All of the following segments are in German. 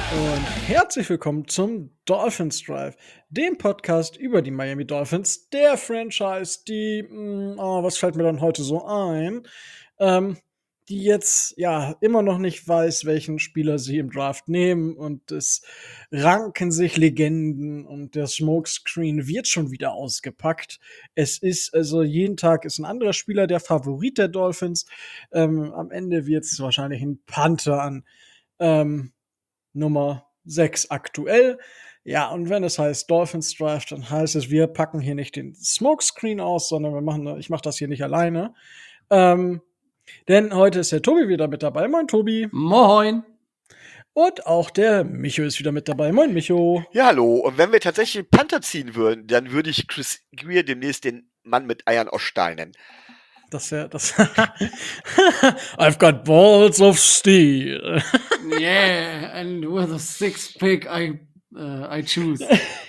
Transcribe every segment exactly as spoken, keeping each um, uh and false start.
Und herzlich willkommen zum Dolphins Drive, dem Podcast über die Miami Dolphins, der Franchise, die, mm, oh, was fällt mir dann heute so ein, ähm, die jetzt ja immer noch nicht weiß, welchen Spieler sie im Draft nehmen, und es ranken sich Legenden und der Smokescreen wird schon wieder ausgepackt. Es ist also jeden Tag ist ein anderer Spieler der Favorit der Dolphins. Ähm, am Ende wird es wahrscheinlich ein Panther an ähm, Nummer sechs aktuell. Ja, und wenn es heißt Dolphins Draft, dann heißt es, wir packen hier nicht den Smokescreen aus, sondern wir machen, ich mache das hier nicht alleine. Ähm, denn heute ist der Tobi wieder mit dabei. Moin, Tobi. Moin. Und auch der Micho ist wieder mit dabei. Moin, Micho. Ja, hallo. Und wenn wir tatsächlich einen Panther ziehen würden, dann würde ich Chris Greer demnächst den Mann mit Eiern aus Stahl nennen. Das wäre das. I've got balls of steel. Yeah, and with a six pick I, uh, I choose.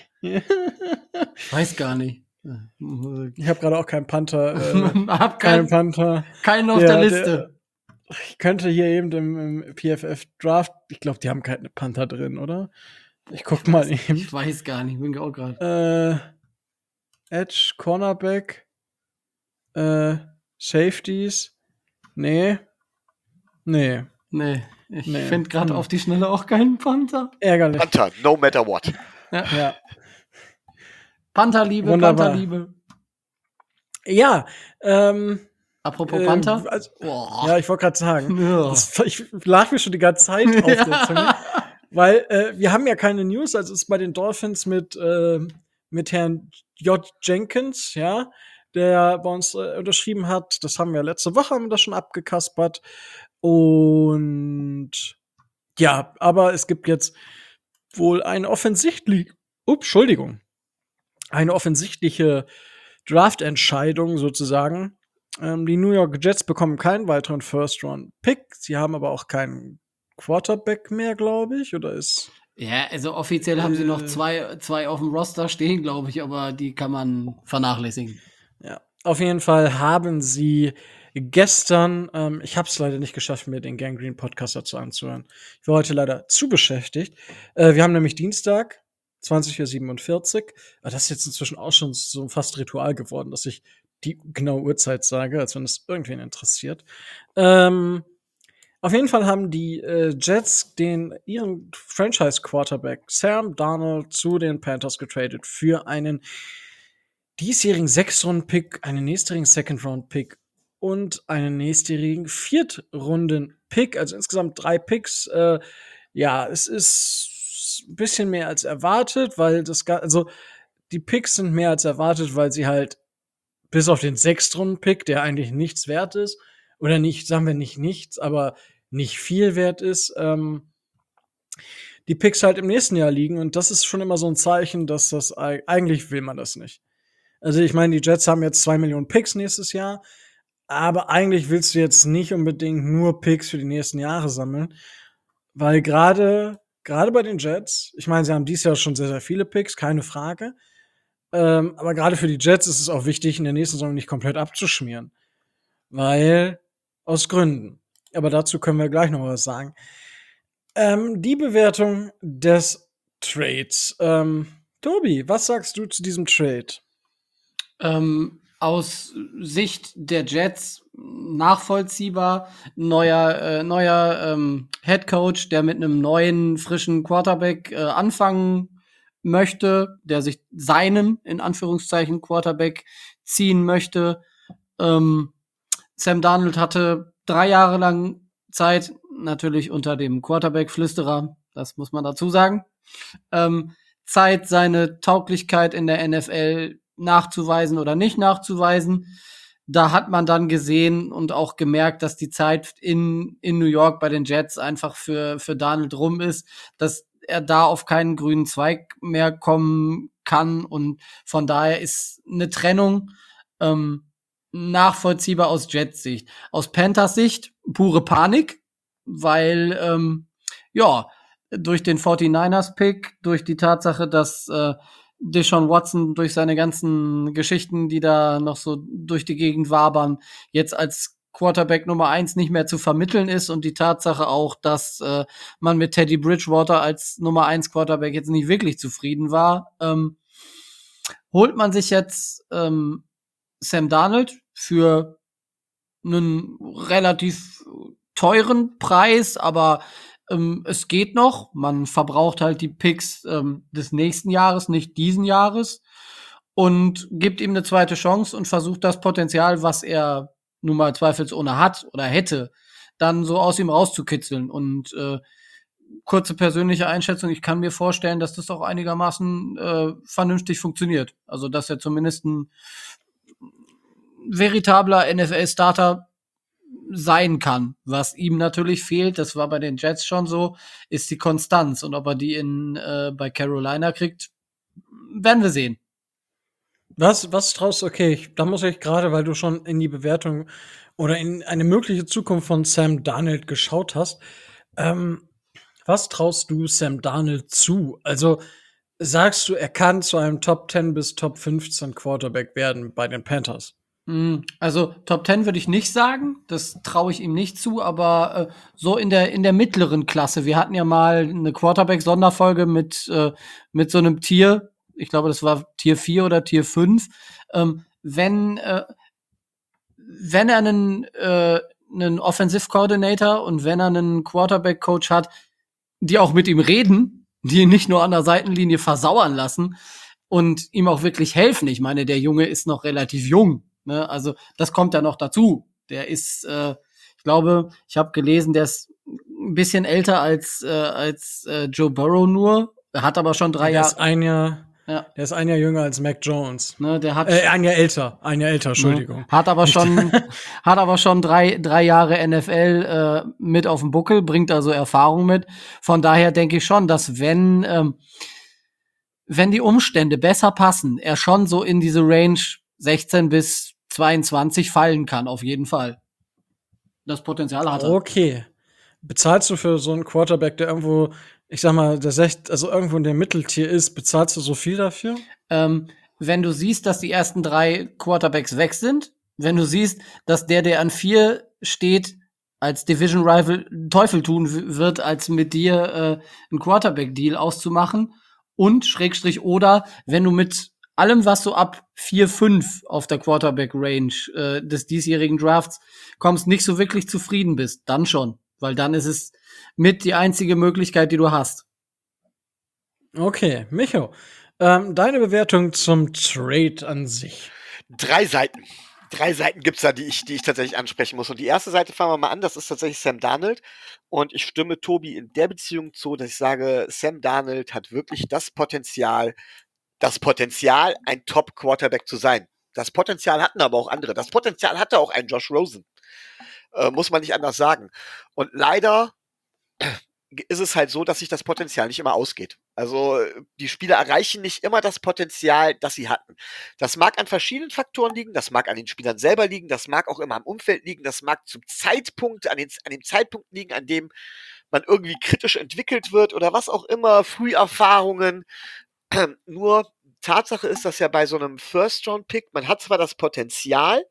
Weiß gar nicht. Ich habe gerade auch keinen Panther. Äh, hab keinen kein, Panther. keinen auf der, der Liste. Der, ich könnte hier eben im, im P F F Draft, ich glaube, die haben keine Panther drin, oder? Ich guck mal eben. Ich weiß gar nicht, bin auch gerade. Äh, Edge, Cornerback, äh, Safeties. Nee. Nee. Nee, ich Nee. finde gerade hm. auf die Schnelle auch keinen Panther. Ärgerlich. Panther, no matter what. Ja. Ja. Pantherliebe, Wunderbar. Pantherliebe. Ja, ähm. Apropos Panther. Äh, also, oh. Ja, ich wollte gerade sagen, Ja. das, ich lag mir schon die ganze Zeit auf der Zunge. Weil äh, wir haben ja keine News, also ist bei den Dolphins mit, äh, mit Herrn J. Jenkins, ja, der bei uns äh, unterschrieben hat. Das haben wir letzte Woche, haben wir das schon abgekaspert. Und ja, aber es gibt jetzt wohl eine offensichtlich, ups, Entschuldigung, eine offensichtliche Draft-Entscheidung sozusagen. Ähm, die New York Jets bekommen keinen weiteren First-Round-Pick. Sie haben aber auch keinen Quarterback mehr, glaube ich, oder ist Ja, also offiziell haben sie noch zwei, zwei auf dem Roster stehen, glaube ich, aber die kann man vernachlässigen. Ja, auf jeden Fall haben sie gestern, ähm, ich habe es leider nicht geschafft, mir den Gangrene Podcast dazu anzuhören. Ich war heute leider zu beschäftigt. Äh, wir haben nämlich Dienstag, zwanzig Uhr siebenundvierzig. Aber das ist jetzt inzwischen auch schon so fast Ritual geworden, dass ich die genaue Uhrzeit sage, als wenn es irgendwen interessiert. Ähm, Auf jeden Fall haben die äh, Jets den ihren Franchise-Quarterback Sam Darnold zu den Panthers getradet für einen diesjährigen Sechs-Runden-Pick, einen nächstjährigen Second-Round-Pick und einen nächstjährigen Viertrunden-Pick, also insgesamt drei Picks. Äh, ja, es ist ein bisschen mehr als erwartet, weil das, also die Picks sind mehr als erwartet, weil sie halt bis auf den Sechstrunden-Pick, der eigentlich nichts wert ist, oder nicht, sagen wir nicht nichts, aber nicht viel wert ist, ähm, die Picks halt im nächsten Jahr liegen. Und das ist schon immer so ein Zeichen, dass das eigentlich will man das nicht. Also ich meine, die Jets haben jetzt zwei Millionen Picks nächstes Jahr, aber eigentlich willst du jetzt nicht unbedingt nur Picks für die nächsten Jahre sammeln, weil gerade gerade bei den Jets, ich meine, sie haben dieses Jahr schon sehr, sehr viele Picks, keine Frage, ähm, aber gerade für die Jets ist es auch wichtig, in der nächsten Saison nicht komplett abzuschmieren, weil aus Gründen. Aber dazu können wir gleich noch was sagen. Ähm, die Bewertung des Trades. Ähm, Tobi, was sagst du zu diesem Trade? Ähm, aus Sicht der Jets nachvollziehbar. Neuer, äh, neuer ähm, Head Coach, der mit einem neuen, frischen Quarterback äh, anfangen möchte, der sich seinen, in Anführungszeichen, Quarterback ziehen möchte. Ähm, Sam Darnold hatte drei Jahre lang Zeit, natürlich unter dem Quarterback-Flüsterer, das muss man dazu sagen, ähm, Zeit, seine Tauglichkeit in der N F L nachzuweisen oder nicht nachzuweisen. Da hat man dann gesehen und auch gemerkt, dass die Zeit in, in New York bei den Jets einfach für, für Darnold rum ist, dass er da auf keinen grünen Zweig mehr kommen kann. Und von daher ist eine Trennung ähm, nachvollziehbar aus Jets Sicht. Aus Panthers Sicht pure Panik, weil ähm, ja, durch den forty-niners-Pick, durch die Tatsache, dass äh, Deshaun Watson durch seine ganzen Geschichten, die da noch so durch die Gegend wabern, jetzt als Quarterback Nummer eins nicht mehr zu vermitteln ist und die Tatsache auch, dass äh, man mit Teddy Bridgewater als Nummer eins Quarterback jetzt nicht wirklich zufrieden war, ähm, holt man sich jetzt ähm, Sam Darnold für einen relativ teuren Preis, aber ähm, es geht noch. Man verbraucht halt die Picks ähm, des nächsten Jahres, nicht diesen Jahres, und gibt ihm eine zweite Chance und versucht das Potenzial, was er nun mal zweifelsohne hat oder hätte, dann so aus ihm rauszukitzeln. Und äh, kurze persönliche Einschätzung, ich kann mir vorstellen, dass das auch einigermaßen äh, vernünftig funktioniert. Also, dass er zumindest ein veritabler N F L-Starter sein kann. Was ihm natürlich fehlt, das war bei den Jets schon so, ist die Konstanz. Und ob er die in äh, bei Carolina kriegt, werden wir sehen. Was, was traust okay, ich, da muss ich gerade, weil du schon in die Bewertung oder in eine mögliche Zukunft von Sam Darnold geschaut hast, ähm, was traust du Sam Darnold zu? Also sagst du, er kann zu einem Top zehn bis Top fünfzehn Quarterback werden bei den Panthers? Mm, Also Top zehn würde ich nicht sagen, das traue ich ihm nicht zu, aber äh, so in der in der mittleren Klasse. Wir hatten ja mal eine Quarterback-Sonderfolge mit äh, mit so einem Tier, ich glaube, das war Tier vier oder Tier fünf. Ähm, wenn äh, wenn er einen äh, einen Offensive Coordinator und wenn er einen Quarterback Coach hat, die auch mit ihm reden, die ihn nicht nur an der Seitenlinie versauern lassen und ihm auch wirklich helfen. Ich meine, der Junge ist noch relativ jung, ne? Also das kommt ja noch dazu. Der ist, äh, ich glaube, ich habe gelesen, der ist ein bisschen älter als äh, als äh, Joe Burrow nur. Er hat aber schon drei Der ist Jahre. ein Jahr, Ja, der ist ein Jahr jünger als Mac Jones. ne, der hat Äh, ein Jahr älter, ein Jahr älter, Entschuldigung. Ne? Hat aber schon, hat aber schon drei, drei Jahre N F L äh, mit auf dem Buckel, bringt also Erfahrung mit. Von daher denke ich schon, dass wenn, ähm, wenn die Umstände besser passen, er schon so in diese Range sechzehn bis zweiundzwanzig fallen kann, auf jeden Fall. Das Potenzial hat er. Okay. Bezahlst du für so einen Quarterback, der irgendwo, ich sag mal, der Sech also irgendwo in der Mitteltier ist, bezahlst du so viel dafür? Ähm, wenn du siehst, dass die ersten drei Quarterbacks weg sind, wenn du siehst, dass der, der an vier steht, als Division Rival Teufel tun w- wird, als mit dir äh, einen Quarterback-Deal auszumachen und Schrägstrich oder wenn du mit allem, was so ab vier fünf auf der Quarterback-Range äh, des diesjährigen Drafts kommst, nicht so wirklich zufrieden bist, dann schon. Weil dann ist es mit die einzige Möglichkeit, die du hast. Okay, Micho, ähm, deine Bewertung zum Trade an sich. Drei Seiten. Drei Seiten gibt's da, die ich, die ich tatsächlich ansprechen muss. Und die erste Seite fangen wir mal an, das ist tatsächlich Sam Darnold. Und ich stimme Tobi in der Beziehung zu, dass ich sage, Sam Darnold hat wirklich das Potenzial, das Potenzial, ein Top-Quarterback zu sein. Das Potenzial hatten aber auch andere. Das Potenzial hatte auch ein Josh Rosen. Äh, muss man nicht anders sagen. Und leider ist es halt so, dass sich das Potenzial nicht immer ausgeht. Also die Spieler erreichen nicht immer das Potenzial, das sie hatten. Das mag an verschiedenen Faktoren liegen, das mag an den Spielern selber liegen, das mag auch immer am Umfeld liegen, das mag zum Zeitpunkt, an, den, an dem Zeitpunkt liegen, an dem man irgendwie kritisch entwickelt wird oder was auch immer, Früherfahrungen. Nur Tatsache ist, dass ja bei so einem First-Round-Pick, man hat zwar das Potenzial,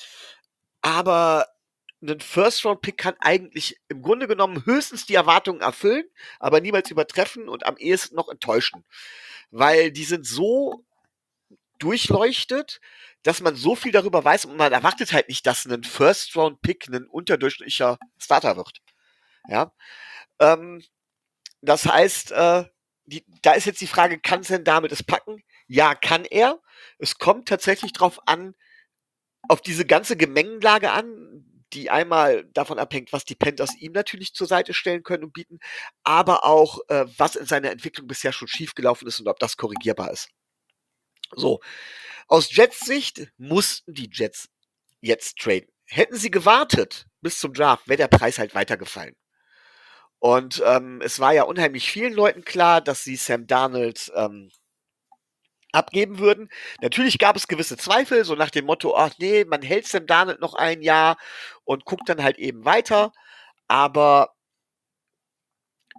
aber ein First-Round-Pick kann eigentlich im Grunde genommen höchstens die Erwartungen erfüllen, aber niemals übertreffen und am ehesten noch enttäuschen. Weil die sind so durchleuchtet, dass man so viel darüber weiß und man erwartet halt nicht, dass ein First-Round-Pick ein unterdurchschnittlicher Starter wird. Ja. Ähm, das heißt, äh, die, da ist jetzt die Frage, kann Sam damit es packen? Ja, kann er. Es kommt tatsächlich drauf an, auf diese ganze Gemengenlage an, die einmal davon abhängt, was die Panthers ihm natürlich zur Seite stellen können und bieten, aber auch, äh, was in seiner Entwicklung bisher schon schiefgelaufen ist und ob das korrigierbar ist. So, aus Jets Sicht mussten die Jets jetzt traden. Hätten sie gewartet bis zum Draft, wäre der Preis halt weitergefallen. Und ähm, es war ja unheimlich vielen Leuten klar, dass sie Sam Darnold ähm, abgeben würden. Natürlich gab es gewisse Zweifel, so nach dem Motto, ach nee, man hält Sam Darnold noch ein Jahr und guckt dann halt eben weiter. Aber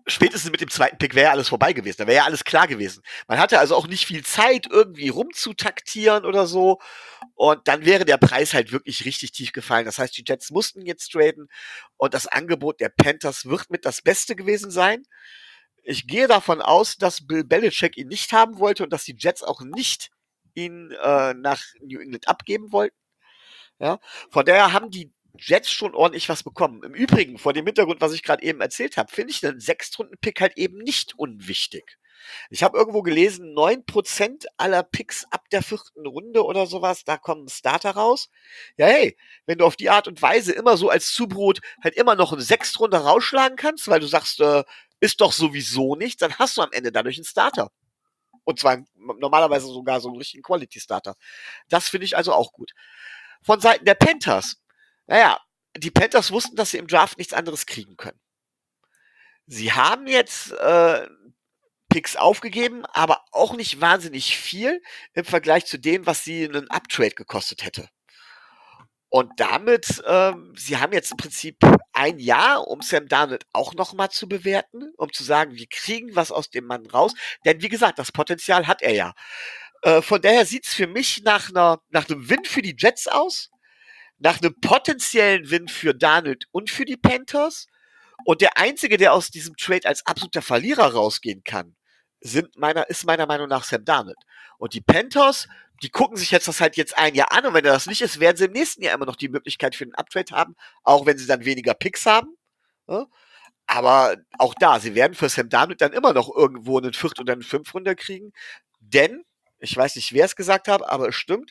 spätestens mit dem zweiten Pick wäre ja alles vorbei gewesen. Da wäre ja alles klar gewesen. Man hatte also auch nicht viel Zeit, irgendwie rumzutaktieren oder so. Und dann wäre der Preis halt wirklich richtig tief gefallen. Das heißt, die Jets mussten jetzt traden. Und das Angebot der Panthers wird mit das Beste gewesen sein. Ich gehe davon aus, dass Bill Belichick ihn nicht haben wollte und dass die Jets auch nicht ihn äh, nach New England abgeben wollten. Ja, von daher haben die Jets schon ordentlich was bekommen. Im Übrigen, vor dem Hintergrund, was ich gerade eben erzählt habe, finde ich den Sechstrunden-Pick halt eben nicht unwichtig. Ich habe irgendwo gelesen, neun Prozent aller Picks ab der vierten Runde oder sowas, da kommen Starter raus. Ja, hey, wenn du auf die Art und Weise immer so als Zubrot halt immer noch eine Sechstrunde rausschlagen kannst, weil du sagst, äh, ist doch sowieso nicht, dann hast du am Ende dadurch einen Starter. Und zwar normalerweise sogar so einen richtigen Quality-Starter. Das finde ich also auch gut. Von Seiten der Panthers. Naja, die Panthers wussten, dass sie im Draft nichts anderes kriegen können. Sie haben jetzt äh, Picks aufgegeben, aber auch nicht wahnsinnig viel im Vergleich zu dem, was sie einen Uptrade gekostet hätte. Und damit, ähm, sie haben jetzt im Prinzip ein Jahr, um Sam Darnold auch nochmal zu bewerten, um zu sagen, wir kriegen was aus dem Mann raus. Denn wie gesagt, das Potenzial hat er ja. Äh, von daher sieht's für mich nach einer, nach einem Win für die Jets aus, nach einem potenziellen Win für Darnold und für die Panthers. Und der Einzige, der aus diesem Trade als absoluter Verlierer rausgehen kann, sind meiner, ist meiner Meinung nach Sam Darnold. Und die Panthers, die gucken sich jetzt das halt jetzt ein Jahr an, und wenn er das nicht ist, werden sie im nächsten Jahr immer noch die Möglichkeit für einen Uptrade haben, auch wenn sie dann weniger Picks haben. Ja? Aber auch da, sie werden für Sam Darnold dann immer noch irgendwo einen Viert- oder einen Fünf-Runder kriegen, denn, ich weiß nicht, wer es gesagt hat, aber es stimmt,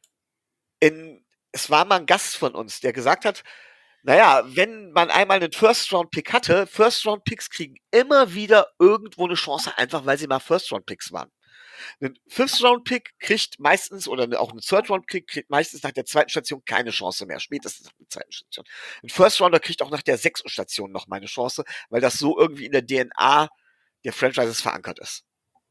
in, es war mal ein Gast von uns, der gesagt hat, naja, wenn man einmal einen First-Round-Pick hatte, First-Round-Picks kriegen immer wieder irgendwo eine Chance, einfach weil sie mal First-Round-Picks waren. Ein Fifth-Round-Pick kriegt meistens, oder auch ein Third-Round-Pick kriegt meistens nach der zweiten Station keine Chance mehr, spätestens nach der zweiten Station. Ein First-Rounder kriegt auch nach der sechsten Station noch mal eine Chance, weil das so irgendwie in der D N A der Franchises verankert ist.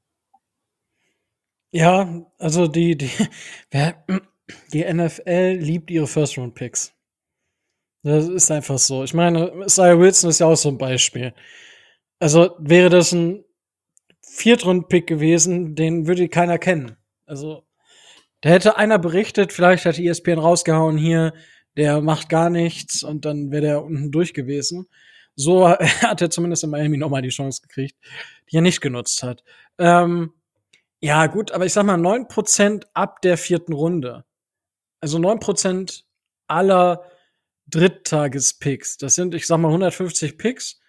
Ja, also die, die, wer, die N F L liebt ihre First-Round-Picks. Das ist einfach so. Ich meine, Isaiah Wilson ist ja auch so ein Beispiel. Also wäre das ein Viertrunden-Pick gewesen, den würde keiner kennen. Also da hätte einer berichtet, vielleicht hat E S P N rausgehauen hier, der macht gar nichts, und dann wäre der unten durch gewesen. So hat er zumindest in Miami nochmal die Chance gekriegt, die er nicht genutzt hat. Ähm, ja, gut, aber ich sag mal neun Prozent ab der vierten Runde. Also neun Prozent aller Dritttagespicks. Das sind, ich sag mal, hundertfünfzig Picks.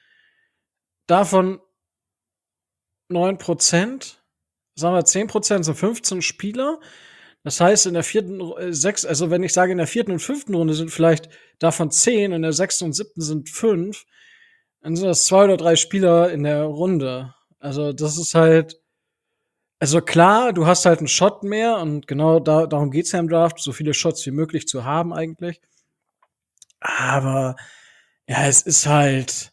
Davon neun Prozent, sagen wir zehn Prozent sind fünfzehn Spieler. Das heißt, in der vierten, äh, sechs, also wenn ich sage, in der vierten und fünften Runde sind vielleicht davon zehn, in der sechsten und siebten sind fünf, dann sind das zwei oder drei Spieler in der Runde. Also das ist halt, also klar, du hast halt einen Shot mehr, und genau da, darum geht's ja im Draft, so viele Shots wie möglich zu haben eigentlich. Aber ja, es ist halt,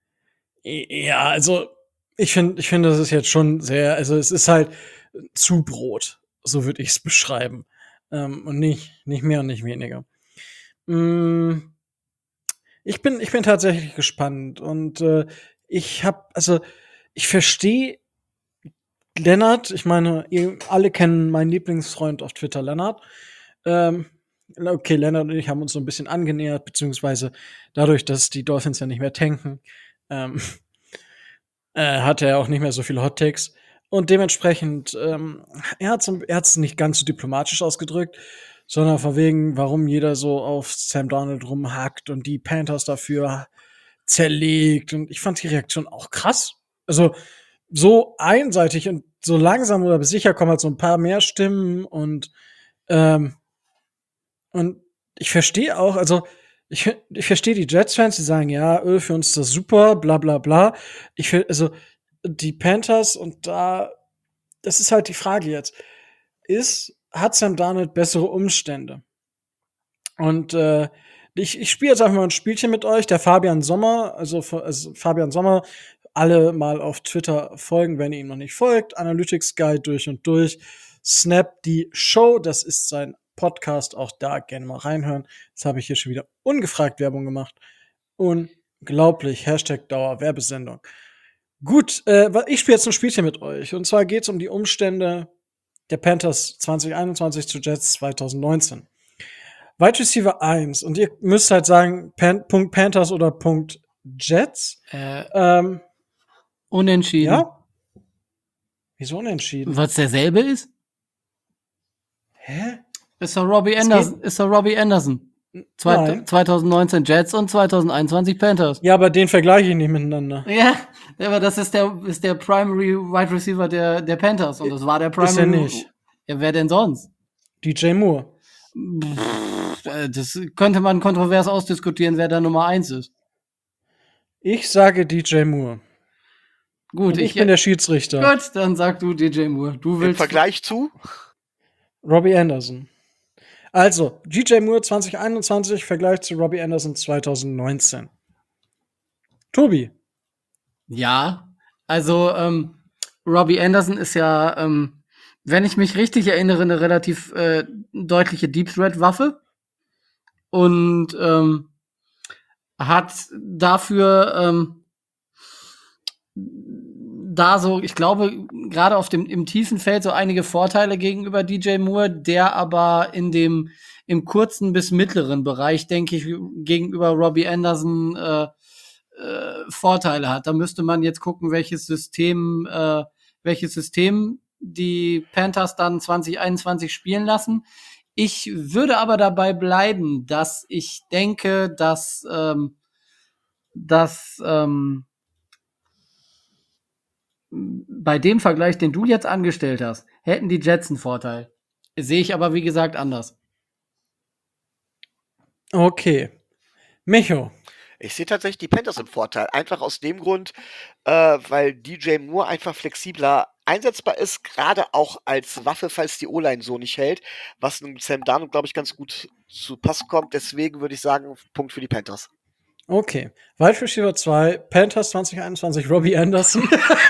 ja, also ich finde, ich finde, das ist jetzt schon sehr, also es ist halt Zubrot, so würde ich es beschreiben. Ähm, und nicht, nicht mehr und nicht weniger. Mm, ich bin, ich bin tatsächlich gespannt, und äh, ich habe, also ich verstehe Lennart. Ich meine, ihr alle kennen meinen Lieblingsfreund auf Twitter, Lennart. Ähm, okay, Lennart und ich haben uns so ein bisschen angenähert, beziehungsweise dadurch, dass die Dolphins ja nicht mehr tanken, ähm, äh, hat er auch nicht mehr so viele Hot Takes. Und dementsprechend, ähm, er hat es nicht ganz so diplomatisch ausgedrückt, sondern von wegen, warum jeder so auf Sam Darnold rumhackt und die Panthers dafür zerlegt. Und ich fand die Reaktion auch krass. Also so einseitig, und so langsam oder sicher kommen halt so ein paar mehr Stimmen, und ähm, und ich verstehe auch, also ich, ich verstehe die Jets-Fans, die sagen, ja, öh, für uns ist das super, bla bla bla. Ich will, also die Panthers, und da, das ist halt die Frage jetzt. Ist, hat Sam Darnold bessere Umstände? Und äh, ich, ich spiele jetzt einfach mal ein Spielchen mit euch. Der Fabian Sommer, also, also Fabian Sommer, alle mal auf Twitter folgen, wenn ihr ihm noch nicht folgt. Analytics Guide durch und durch. Snap die Show, das ist sein Podcast, auch da gerne mal reinhören. Jetzt habe ich hier schon wieder ungefragt Werbung gemacht. Unglaublich. Hashtag Dauer Werbesendung. Gut, äh, wa- ich spiele jetzt ein Spielchen mit euch. Und zwar geht es um die Umstände der Panthers zwanzig einundzwanzig zu Jets zwanzig neunzehn. Wide Receiver eins. Und ihr müsst halt sagen, Pan Punkt Panthers oder Punkt Jets. Äh, Ähm, unentschieden. ja? Wieso unentschieden? Was derselbe ist? Hä? Ist doch Robbie Es Anderson. Ist doch Robbie Anderson. Zwei, Nein. zwanzig neunzehn Jets und zwanzig einundzwanzig Panthers. Ja, aber den vergleiche ich nicht miteinander. Ja, aber das ist der, ist der Primary Wide Receiver der, der Panthers. Und das war der Primary. Ist er nicht. Ja, wer denn sonst? D J Moore. Pff, äh, das könnte man kontrovers ausdiskutieren, wer da Nummer eins ist. Ich sage D J Moore. Gut, Und ich, bin der Schiedsrichter. Gut, dann sag du D J Moore. Du Im willst. Vergleich zu? Robbie Anderson. Also, D J Moore zwanzig einundzwanzig, Vergleich zu Robbie Anderson zwanzig neunzehn. Tobi. Ja, also ähm, Robbie Anderson ist ja, ähm, wenn ich mich richtig erinnere, eine relativ äh, deutliche Deep Threat Waffe und ähm, hat dafür ähm, da so, ich glaube, gerade auf dem im tiefen Feld so einige Vorteile gegenüber D J Moore, der aber in dem im kurzen bis mittleren Bereich, denke ich, gegenüber Robbie Anderson äh, äh, Vorteile hat. Da müsste man jetzt gucken, welches System, äh, welches System die Panthers dann zwanzig einundzwanzig spielen lassen. Ich würde aber dabei bleiben, dass ich denke, dass, ähm, dass ähm, bei dem Vergleich, den du jetzt angestellt hast, hätten die Jets einen Vorteil. Sehe ich aber, wie gesagt, anders. Okay. Micho. Ich sehe tatsächlich die Panthers im Vorteil. Einfach aus dem Grund, äh, weil D J Moore einfach flexibler einsetzbar ist, gerade auch als Waffe, falls die O-Line so nicht hält, was einem Sam Darnold, glaube ich, ganz gut zu Pass kommt. Deswegen würde ich sagen, Punkt für die Panthers. Okay. Wide Receiver zwei, Panthers zwanzig einundzwanzig, Robbie Anderson.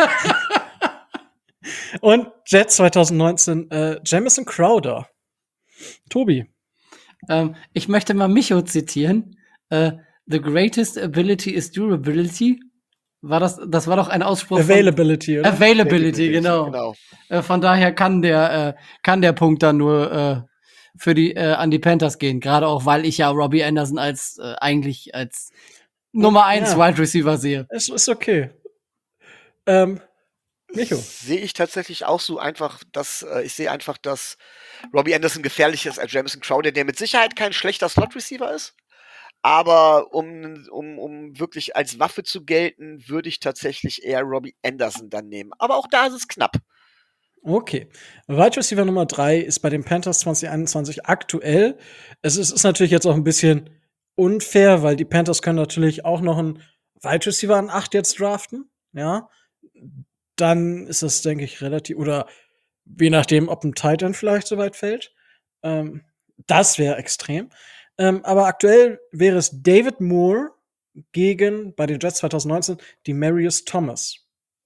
Und Jets zwanzig neunzehn, äh, Jamison Crowder. Tobi. Ähm, ich möchte mal Micho zitieren. Äh, The greatest ability is durability. War das, das war doch ein Ausspruch Availability, von oder? Availability, genau. genau. Äh, von daher kann der, äh, kann der Punkt dann nur äh, für die, äh, an die Panthers gehen. Gerade auch, weil ich ja Robbie Anderson als äh, eigentlich als Nummer eins Ja. Wide Receiver sehe. Es ist okay. Ähm, Micho. Sehe ich tatsächlich auch so einfach, dass äh, ich sehe einfach, dass Robbie Anderson gefährlicher ist als Jamison Crowder, der mit Sicherheit kein schlechter Slot-Receiver ist. Aber um, um, um wirklich als Waffe zu gelten, würde ich tatsächlich eher Robbie Anderson dann nehmen. Aber auch da ist es knapp. Okay. Wide Receiver Nummer drei ist bei den Panthers zwanzig einundzwanzig aktuell. Es ist, ist natürlich jetzt auch ein bisschen unfair, weil die Panthers können natürlich auch noch einen Wide Receiver an acht jetzt draften. Ja. Dann ist das, denke ich, relativ, oder je nachdem, ob ein Tight End vielleicht so weit fällt. Ähm, das wäre extrem. Ähm, aber aktuell wäre es David Moore gegen, bei den Jets zwanzig neunzehn, die Marius Thomas.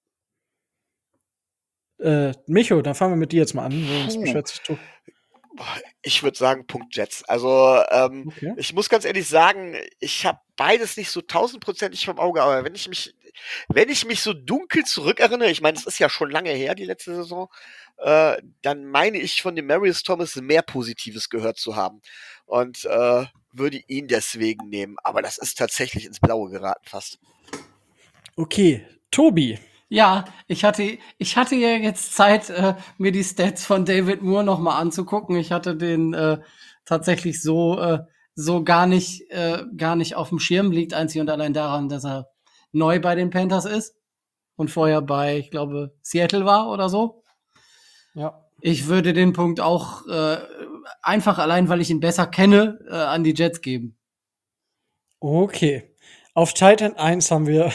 Äh, Micho, dann fangen wir mit dir jetzt mal an. Sonst Puh. beschwert sich Tobi. Ich würde sagen, Punkt Jets. Also, ähm, Okay. ich muss ganz ehrlich sagen, ich habe beides nicht so tausendprozentig vom Auge, aber wenn ich mich, wenn ich mich so dunkel zurückerinnere, ich meine, es ist ja schon lange her, die letzte Saison, äh, dann meine ich von dem Marius Thomas mehr Positives gehört zu haben und äh, würde ihn deswegen nehmen. Aber das ist tatsächlich ins Blaue geraten fast. Okay, Tobi. Ja, ich hatte, ich hatte ja jetzt Zeit, äh, mir die Stats von David Moore noch mal anzugucken. Ich hatte den äh, tatsächlich so, äh, so gar nicht, äh, gar nicht auf dem Schirm. Liegt einzig und allein daran, dass er neu bei den Panthers ist und vorher bei, ich glaube, Seattle war oder so. Ja. Ich würde den Punkt auch äh, einfach allein, weil ich ihn besser kenne, äh, an die Jets geben. Okay. Auf Titan eins haben wir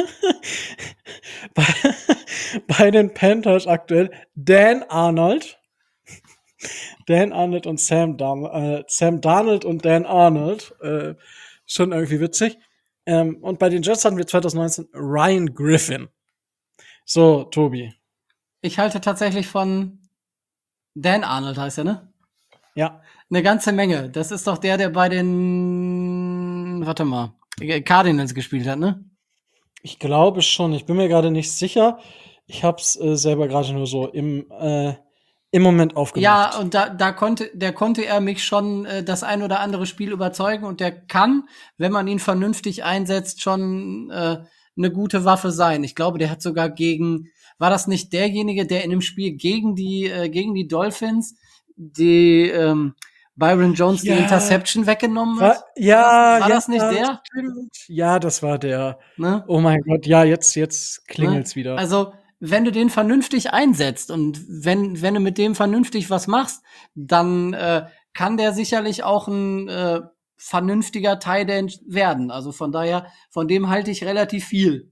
bei, bei den Panthers aktuell Dan Arnold. Dan Arnold und Sam Darnold. Äh, Sam Darnold und Dan Arnold. Äh, schon irgendwie witzig. Ähm, und bei den Jets hatten wir zwanzig neunzehn Ryan Griffin. So, Tobi. Ich halte tatsächlich von Dan Arnold, heißt er, ne? Ja. Eine ganze Menge. Das ist doch der, der bei den, warte mal, Cardinals gespielt hat, ne? Ich glaube schon. Ich bin mir gerade nicht sicher. Ich habe es äh, selber gerade nur so im, äh, im Moment aufgemacht. Ja, und da, da konnte, der konnte er mich schon äh, das ein oder andere Spiel überzeugen und der kann, wenn man ihn vernünftig einsetzt, schon äh, eine gute Waffe sein. Ich glaube, der hat sogar gegen, war das nicht derjenige, der in dem Spiel gegen die, äh, gegen die Dolphins, die ähm, Byron Jones Ja. die Interception weggenommen War, hat? ja, war das, war ja, das nicht der? Stimmt. Ja, das war der. Ne? Oh mein Gott, ja, jetzt, jetzt klingelt's Ne? wieder. Also, wenn du den vernünftig einsetzt und wenn, wenn du mit dem vernünftig was machst, dann äh, kann der sicherlich auch ein äh, vernünftiger Tight End werden. Also von daher, von dem halte ich relativ viel.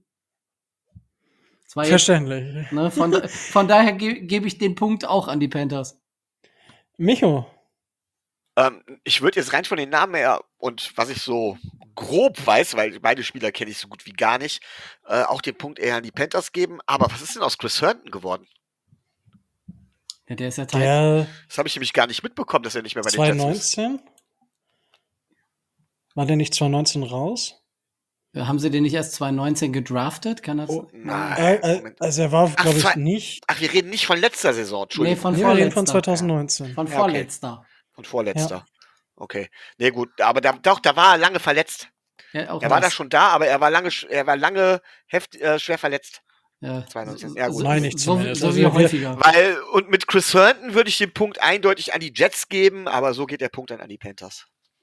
Das war jetzt, Verständlich. ne, von, da- von daher ge gebe ich den Punkt auch an die Panthers. Micho, Ähm, ich würde jetzt rein von den Namen her und was ich so grob weiß, weil beide Spieler kenne ich so gut wie gar nicht, äh, auch den Punkt eher an die Panthers geben. Aber was ist denn aus Chris Herndon geworden? Ja, der ist ja Tight. der Das habe ich nämlich gar nicht mitbekommen, dass er nicht mehr bei den Jets ist. zwanzig neunzehn? War der nicht zwanzig neunzehn raus? Haben sie den nicht erst zwanzig neunzehn gedraftet? Kann das? Oh, Nein. Äh, äh, Moment. also er war, Ach, glaube ich, zwei- nicht. Ach, wir reden nicht von letzter Saison, Nee, Entschuldigung. von Nee, wir reden von vorletzter. zwanzig neunzehn. Von Ja, okay. vorletzter. Von vorletzter. Okay. Nee, gut, aber da, doch, da war er lange verletzt. Ja, auch Er war da das. schon da, aber er war lange, sch- er war lange heft, äh, schwer verletzt. Ja. zwanzig neunzehn. Ja, gut. So, Meine ich so, zumindest. so Also wie wir- häufiger. Weil, und mit Chris Herndon würde ich den Punkt eindeutig an die Jets geben, aber so geht der Punkt dann an die Panthers.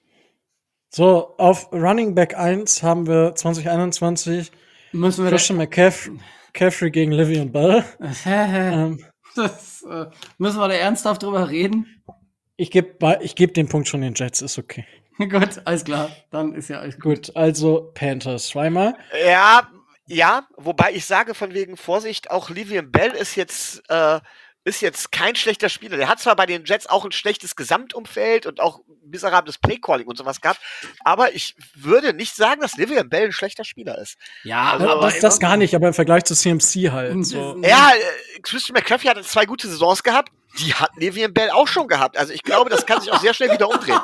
So, auf Running Back eins haben wir zwanzig einundzwanzig Müssen wir Christian McCaffrey McCaffrey gegen Livian Bell. da, Ähm, das, äh, müssen wir da ernsthaft drüber reden? ich gebe ich geb den Punkt schon den Jets, ist okay. Gut, alles klar. Dann ist ja alles gut. Gut, also Panthers zweimal. Ja, ja, wobei ich sage von wegen Vorsicht, auch Livian Bell ist jetzt, äh, ist jetzt kein schlechter Spieler. Der hat zwar bei den Jets auch ein schlechtes Gesamtumfeld und auch miserables Playcalling und sowas gehabt, aber ich würde nicht sagen, dass Livian Bell ein schlechter Spieler ist. Ja, Also, aber das, das gar nicht, aber im Vergleich zu C M C halt. So. Ja, äh, Christian McCaffrey hatte zwei gute Saisons gehabt, die hat Livian Bell auch schon gehabt. Also ich glaube, das kann sich auch sehr schnell wieder umdrehen.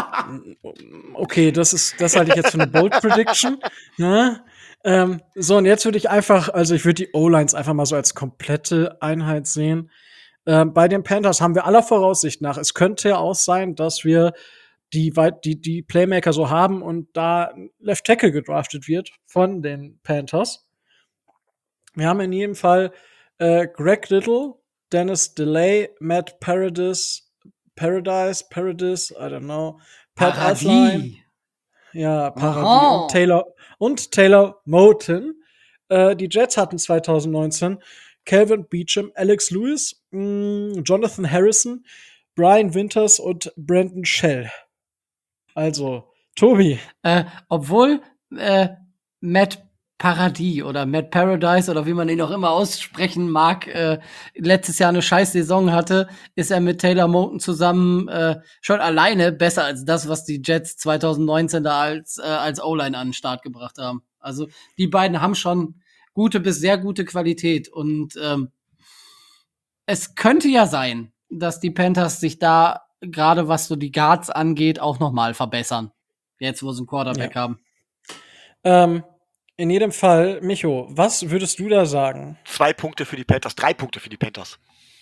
Okay, das ist, das halte ich jetzt für eine Bold Prediction. Ne? Ähm, so, und jetzt würde ich einfach, also ich würde die O-Lines einfach mal so als komplette Einheit sehen. Ähm, bei den Panthers haben wir aller Voraussicht nach, es könnte ja auch sein, dass wir die, weit- die, die Playmaker so haben und da ein Left Tackle gedraftet wird von den Panthers. Wir haben in jedem Fall äh, Greg Little, Dennis DeLay, Matt Paradis, Paradise, Paradis, I don't know, Pat Elflein, Paradis. ja, Paradis Aha. und Taylor und Taylor Moton. Äh, die Jets hatten zwanzig neunzehn Calvin Beecham, Alex Lewis, mh, Jonathan Harrison, Brian Winters und Brandon Shell. Also, Tobi, Äh, obwohl äh, Matt Paradis oder Matt Paradise oder wie man ihn auch immer aussprechen mag, äh, letztes Jahr eine scheiß Saison hatte, ist er mit Taylor Moton zusammen äh, schon alleine besser als das, was die Jets zwanzig neunzehn da als, äh, als O-Line an den Start gebracht haben. Also die beiden haben schon gute bis sehr gute Qualität und ähm, es könnte ja sein, dass die Panthers sich da gerade was so die Guards angeht auch noch mal verbessern. Jetzt, wo sie einen Quarterback Ja. haben. ähm, in jedem Fall, Micho, was würdest du da sagen? Zwei Punkte für die Panthers, drei Punkte für die Panthers.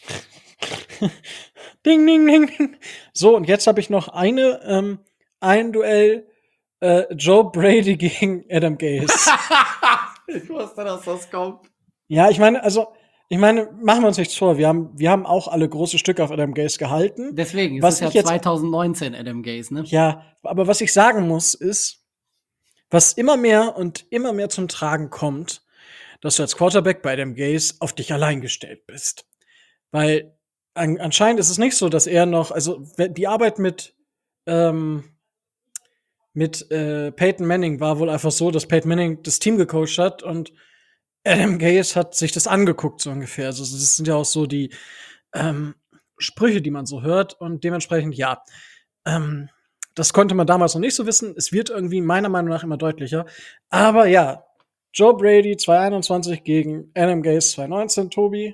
Ding, ding, ding, ding. So, und jetzt habe ich noch eine, ähm, ein Duell äh, Joe Brady gegen Adam Gase. Ich wusste, dass das kommt. Ja, ich meine, also, ich meine, machen wir uns nichts vor. Wir haben, wir haben auch alle große Stücke auf Adam Gase gehalten. Deswegen, es Was ist ja ich jetzt- zwanzig neunzehn Adam Gase, ne? Ja, aber was ich sagen muss, ist, was immer mehr und immer mehr zum Tragen kommt, dass du als Quarterback bei Adam Gase auf dich allein gestellt bist. Weil an, anscheinend ist es nicht so, dass er noch, also wenn- die Arbeit mit, ähm, mit äh, Peyton Manning war wohl einfach so, dass Peyton Manning das Team gecoacht hat und Adam Gase hat sich das angeguckt, so ungefähr. Also das sind ja auch so die ähm, Sprüche, die man so hört. Und dementsprechend, ja, ähm, das konnte man damals noch nicht so wissen. Es wird irgendwie meiner Meinung nach immer deutlicher. Aber ja, Joe Brady zwanzig einundzwanzig gegen Adam Gase zwanzig neunzehn, Tobi.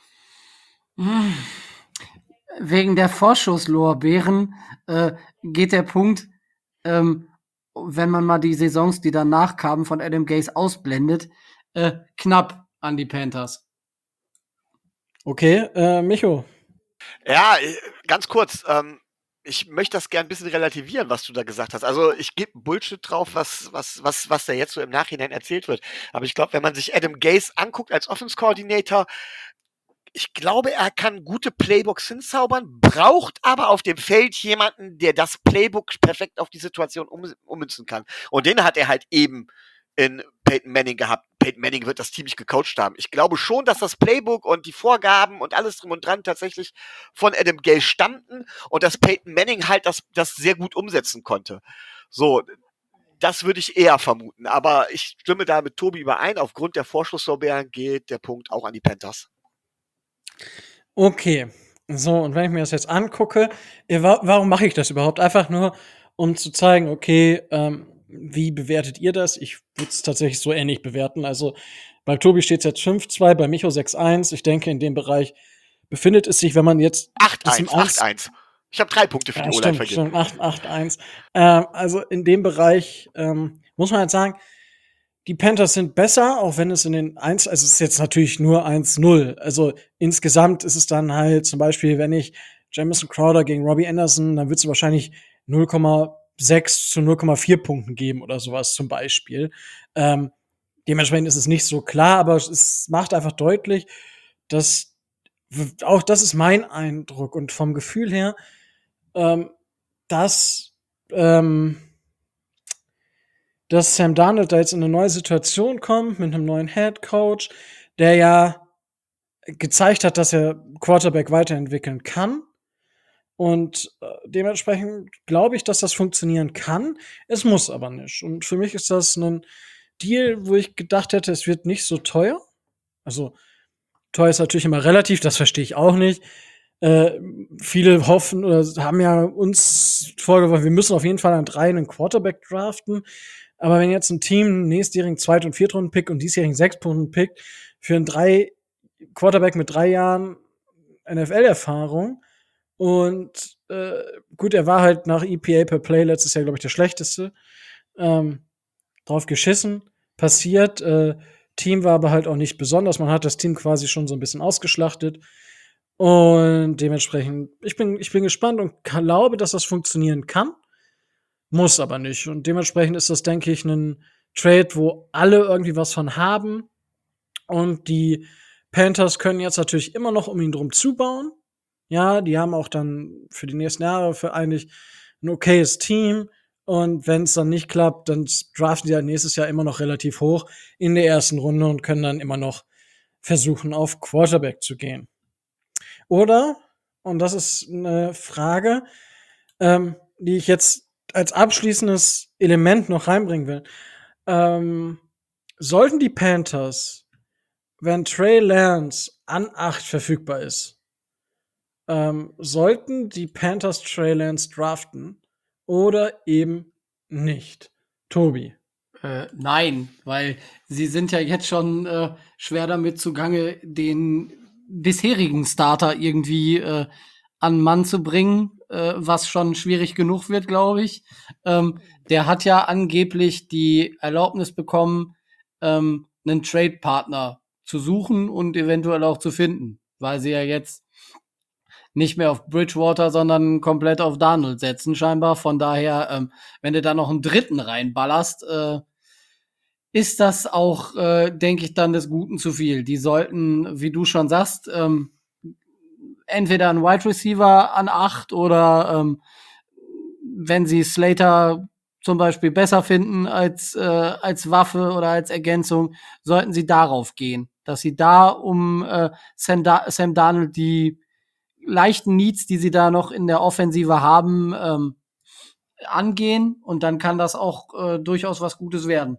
Wegen der Vorschusslorbeeren äh, geht der Punkt, ähm, wenn man mal die Saisons, die danach kamen, von Adam Gase ausblendet, äh, knapp an die Panthers. Okay, äh, Micho. Ja, äh, ganz kurz. Ähm, ich möchte das gern ein bisschen relativieren, was du da gesagt hast. Also ich gebe Bullshit drauf, was, was, was, was da jetzt so im Nachhinein erzählt wird. Aber ich glaube, wenn man sich Adam Gase anguckt als Offense Coordinator, ich glaube, er kann gute Playbooks hinzaubern, braucht aber auf dem Feld jemanden, der das Playbook perfekt auf die Situation um, ummünzen kann. Und den hat er halt eben in Peyton Manning gehabt. Peyton Manning wird das Team nicht gecoacht haben. Ich glaube schon, dass das Playbook und die Vorgaben und alles drum und dran tatsächlich von Adam Gase stammten und dass Peyton Manning halt das, das sehr gut umsetzen konnte. So, das würde ich eher vermuten. Aber ich stimme da mit Tobi überein. Aufgrund der Vorschusslorbeeren geht der Punkt auch an die Panthers. Okay. So, und wenn ich mir das jetzt angucke, äh, wa warum mache ich das überhaupt? Einfach nur, um zu zeigen, okay, ähm, wie bewertet ihr das? Ich würde es tatsächlich so ähnlich bewerten. Also, bei Tobi steht es jetzt fünf zwei, bei Micho sechs eins. Ich denke, in dem Bereich befindet es sich, wenn man jetzt acht das im eins, acht eins. Ich habe drei Punkte für Ja, die O-Line stimmt, vergeben. stimmt, acht acht eins. Ähm, also, in dem Bereich, ähm, muss man halt sagen, die Panthers sind besser, auch wenn es in den eins also, es ist jetzt natürlich nur eins null. Also, insgesamt ist es dann halt zum Beispiel, wenn ich Jamison Crowder gegen Robbie Anderson, dann wird's wahrscheinlich null Komma sechs zu null Komma vier Punkten geben oder sowas zum Beispiel. Ähm, dementsprechend ist es nicht so klar, aber es ist macht einfach deutlich, dass w auch das ist mein Eindruck und vom Gefühl her, ähm, dass, ähm dass Sam Darnold da jetzt in eine neue Situation kommt mit einem neuen Head Coach, der ja gezeigt hat, dass er Quarterback weiterentwickeln kann. Und, äh, dementsprechend glaube ich, dass das funktionieren kann. Es muss aber nicht. Und für mich ist das ein Deal, wo ich gedacht hätte, es wird nicht so teuer. Also, teuer ist natürlich immer relativ, das verstehe ich auch nicht. Äh, viele hoffen oder haben ja uns vorgeworfen, wir müssen auf jeden Fall an drei einen Quarterback draften. Aber wenn jetzt ein Team einen nächstjährigen Zweit- und Viertrunden-Pick und diesjährigen Sechstrunden-Pick für einen drei Quarterback mit drei Jahren N F L-Erfahrung und äh, gut, er war halt nach E P A per Play letztes Jahr, glaube ich, der schlechteste. Ähm, drauf geschissen, passiert. Äh, Team war aber halt auch nicht besonders. Man hat das Team quasi schon so ein bisschen ausgeschlachtet. Und dementsprechend, ich bin, ich bin gespannt und glaube, dass das funktionieren kann. Muss aber nicht. Und dementsprechend ist das, denke ich, ein Trade, wo alle irgendwie was von haben. Und die Panthers können jetzt natürlich immer noch um ihn drum zubauen. Ja, die haben auch dann für die nächsten Jahre für eigentlich ein okayes Team. Und wenn es dann nicht klappt, dann draften die halt nächstes Jahr immer noch relativ hoch in der ersten Runde und können dann immer noch versuchen, auf Quarterback zu gehen. Oder, und das ist eine Frage, ähm, die ich jetzt als abschließendes Element noch reinbringen will. Ähm, sollten die Panthers, wenn Trey Lance an acht verfügbar ist, ähm, sollten die Panthers Trey Lance draften oder eben nicht? Tobi. Äh, nein, weil sie sind ja jetzt schon äh, schwer damit zugange, den bisherigen Starter irgendwie äh, an Mann zu bringen, äh, was schon schwierig genug wird, glaube ich. Ähm, der hat ja angeblich die Erlaubnis bekommen, ähm, einen Trade-Partner zu suchen und eventuell auch zu finden, weil sie ja jetzt nicht mehr auf Bridgewater, sondern komplett auf Darnold setzen, scheinbar. Von daher, ähm, wenn du da noch einen dritten reinballerst, äh, ist das auch, äh, denke ich, dann des Guten zu viel. Die sollten, wie du schon sagst, ähm, entweder einen Wide Receiver an acht oder ähm, wenn sie Slater zum Beispiel besser finden als, äh, als Waffe oder als Ergänzung, sollten sie darauf gehen. Dass sie da um äh, Sam, da Sam Darnold die leichten Needs, die sie da noch in der Offensive haben, ähm, angehen und dann kann das auch äh, durchaus was Gutes werden.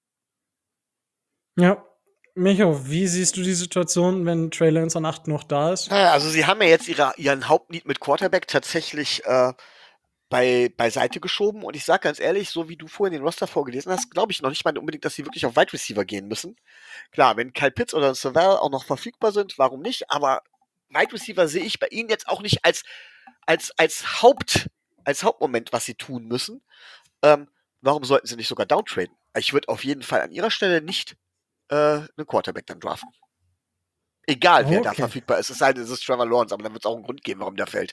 Ja. Micho, wie siehst du die Situation, wenn Trey Lance an acht noch da ist? Naja, also sie haben ja jetzt ihre, ihren Hauptlied mit Quarterback tatsächlich äh, bei, beiseite geschoben. Und ich sage ganz ehrlich, so wie du vorhin den Roster vorgelesen hast, glaube ich noch nicht mal unbedingt, dass sie wirklich auf Wide Receiver gehen müssen. Klar, wenn Kyle Pitts oder Savell auch noch verfügbar sind, warum nicht? Aber Wide Receiver sehe ich bei ihnen jetzt auch nicht als, als, als Haupt, als Hauptmoment, was sie tun müssen. Ähm, warum sollten sie nicht sogar downtraden? Ich würde auf jeden Fall an ihrer Stelle nicht äh, einen Quarterback dann draften. Egal, wer da Okay. verfügbar ist. Es sei denn, es ist Trevor Lawrence, aber dann wird es auch einen Grund geben, warum der fällt.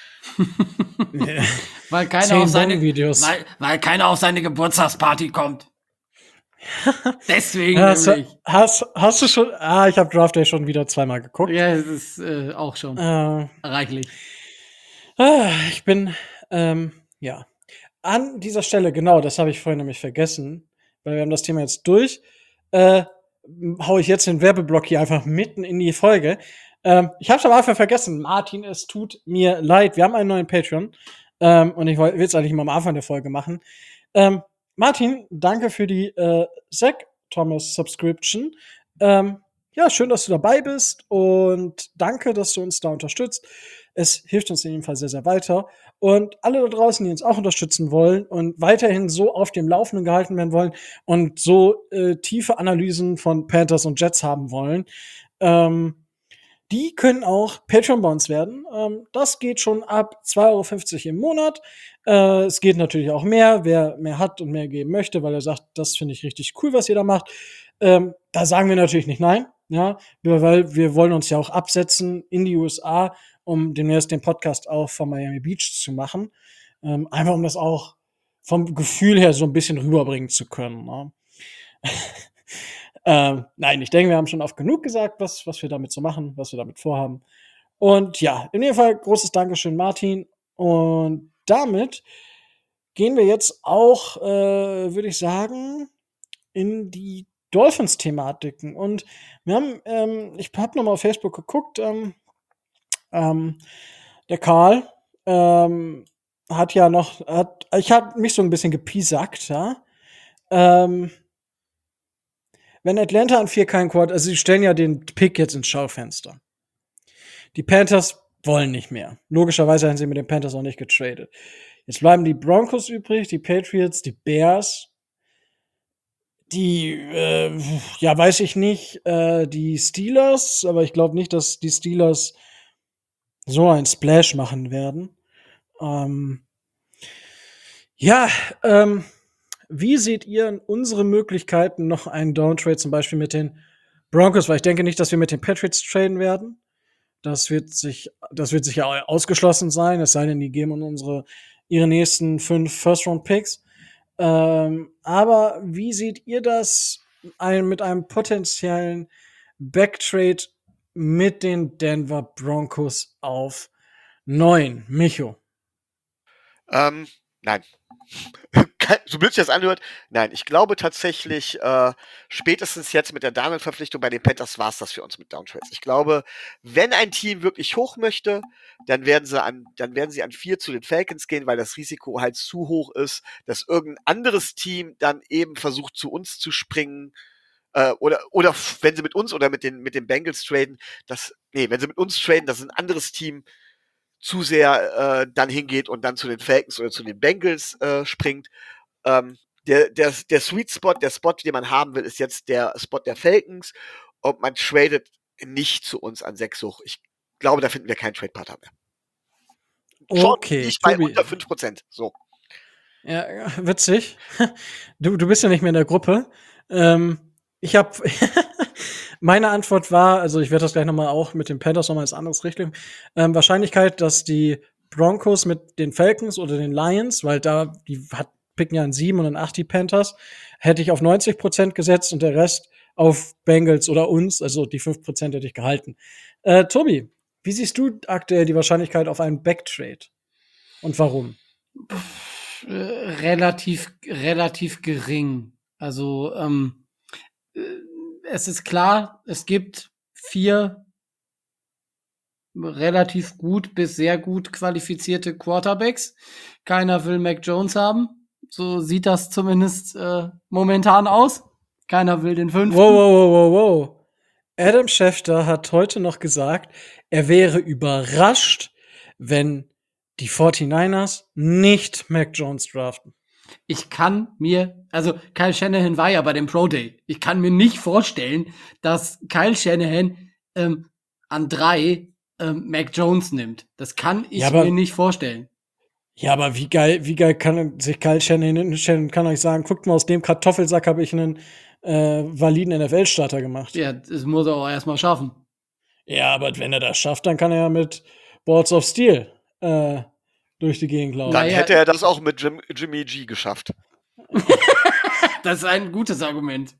Weil keiner Zehn auf seine Bong-Videos. weil, weil keiner auf seine Geburtstagsparty kommt. Deswegen Hast, nämlich. du- hast, hast du schon. Ah, ich habe Draft Day schon wieder zweimal geguckt. Ja, es ist äh, auch schon Äh, reichlich. ah, ich bin, ähm, ja. An dieser Stelle, genau, das habe ich vorhin nämlich vergessen, weil wir haben das Thema jetzt durch. Äh, hau ich jetzt den Werbeblock hier einfach mitten in die Folge. Ähm, ich habe es am Anfang vergessen. Martin, es tut mir leid. Wir haben einen neuen Patreon. Ähm, und ich will es eigentlich mal am Anfang der Folge machen. Ähm, Martin, danke für die äh, Zach Thomas Subscription. Ähm, ja, schön, dass du dabei bist und danke, dass du uns da unterstützt. Es hilft uns in jedem Fall sehr, sehr weiter. Und alle da draußen, die uns auch unterstützen wollen und weiterhin so auf dem Laufenden gehalten werden wollen und so äh, tiefe Analysen von Panthers und Jets haben wollen, ähm, die können auch Patreon bei uns werden. Ähm, das geht schon ab zwei Euro fünfzig im Monat. Äh, es geht natürlich auch mehr, wer mehr hat und mehr geben möchte, weil er sagt, das finde ich richtig cool, was ihr da macht. Ähm, da sagen wir natürlich nicht nein, ja, weil wir wollen uns ja auch absetzen in die U S A, um demnächst den Podcast auch von Miami Beach zu machen. Ähm, einfach um das auch vom Gefühl her so ein bisschen rüberbringen zu können. Ne? ähm, nein, ich denke, wir haben schon oft genug gesagt, was, was wir damit so machen, was wir damit vorhaben. Und ja, in jedem Fall großes Dankeschön, Martin. Und damit gehen wir jetzt auch, äh, würde ich sagen, in die Dolphins-Thematiken. Und wir haben, ähm, ich habe nochmal auf Facebook geguckt, ähm, ähm, der Karl ähm, hat ja noch, hat, ich habe mich so ein bisschen gepiesackt, ja. Ähm, wenn Atlanta an vier keinen Quad, also sie stellen ja den Pick jetzt ins Schaufenster. Die Panthers wollen nicht mehr. Logischerweise haben sie mit den Panthers auch nicht getradet. Jetzt bleiben die Broncos übrig, die Patriots, die Bears, die, äh, ja, weiß ich nicht, äh, die Steelers, aber ich glaube nicht, dass die Steelers so ein Splash machen werden. Ähm, ja, ähm, wie seht ihr unsere Möglichkeiten, noch einen Downtrade zum Beispiel mit den Broncos? Weil ich denke nicht, dass wir mit den Patriots traden werden. Das wird sich, das wird sicher ausgeschlossen sein, es sei denn, die geben uns unsere, ihre nächsten fünf First-Round-Picks. Ähm, aber wie seht ihr das ein, mit einem potenziellen Backtrade mit den Denver Broncos auf neun? Micho. Ähm, nein. So blöd sich das anhört, nein, ich glaube tatsächlich, äh, spätestens jetzt mit der Darnold-Verpflichtung bei den Panthers war es das für uns mit Downtrades. Ich glaube, wenn ein Team wirklich hoch möchte, dann werden sie an, dann werden sie an vier zu den Falcons gehen, weil das Risiko halt zu hoch ist, dass irgendein anderes Team dann eben versucht, zu uns zu springen. Äh, oder, oder wenn sie mit uns oder mit den, mit den Bengals traden, dass, nee, wenn sie mit uns traden, dass ein anderes Team zu sehr äh, dann hingeht und dann zu den Falcons oder zu den Bengals äh, springt. Ähm, der, der, der Sweet Spot, der Spot, den man haben will, ist jetzt der Spot der Falcons und man tradet nicht zu uns an sechs hoch. Ich glaube, da finden wir keinen Trade-Partner mehr. Schon Okay, nicht bei Tobi. unter fünf Prozent. So. Ja, witzig. Du, du bist ja nicht mehr in der Gruppe. Ähm, ich habe meine Antwort war, also ich werde das gleich nochmal auch mit den Panthers nochmal als anderes Richtung. Ähm, Wahrscheinlichkeit, dass die Broncos mit den Falcons oder den Lions, weil da die hat picken ja an sieben und an acht die Panthers, hätte ich auf neunzig Prozent gesetzt und der Rest auf Bengals oder uns, also die fünf Prozent hätte ich gehalten. Äh, Tobi, wie siehst du aktuell die Wahrscheinlichkeit auf einen Backtrade? Und warum? Äh, relativ, relativ gering. Also, ähm, äh, es ist klar, es gibt vier relativ gut bis sehr gut qualifizierte Quarterbacks. Keiner will Mac Jones haben. So sieht das zumindest äh, momentan aus. Keiner will den fünften. Wow, wow, wow, wow, wow. Adam Schefter hat heute noch gesagt, er wäre überrascht, wenn die forty-niners nicht Mac Jones draften. Ich kann mir, also Kyle Shanahan war ja bei dem Pro Day. Ich kann mir nicht vorstellen, dass Kyle Shanahan ähm, an drei ähm, Mac Jones nimmt. Das kann ich Ja, aber- mir nicht vorstellen. Ja, aber wie geil, wie geil kann sich Kyle Shanahan, Shanahan kann euch sagen, guckt mal, aus dem Kartoffelsack habe ich einen äh, validen N F L-Starter gemacht. Ja, das muss er auch erstmal schaffen. Ja, aber wenn er das schafft, dann kann er ja mit Balls of Steel äh, durch die Gegend laufen. Dann Naja. hätte er das auch mit Jim, Jimmy G geschafft. Das ist ein gutes Argument.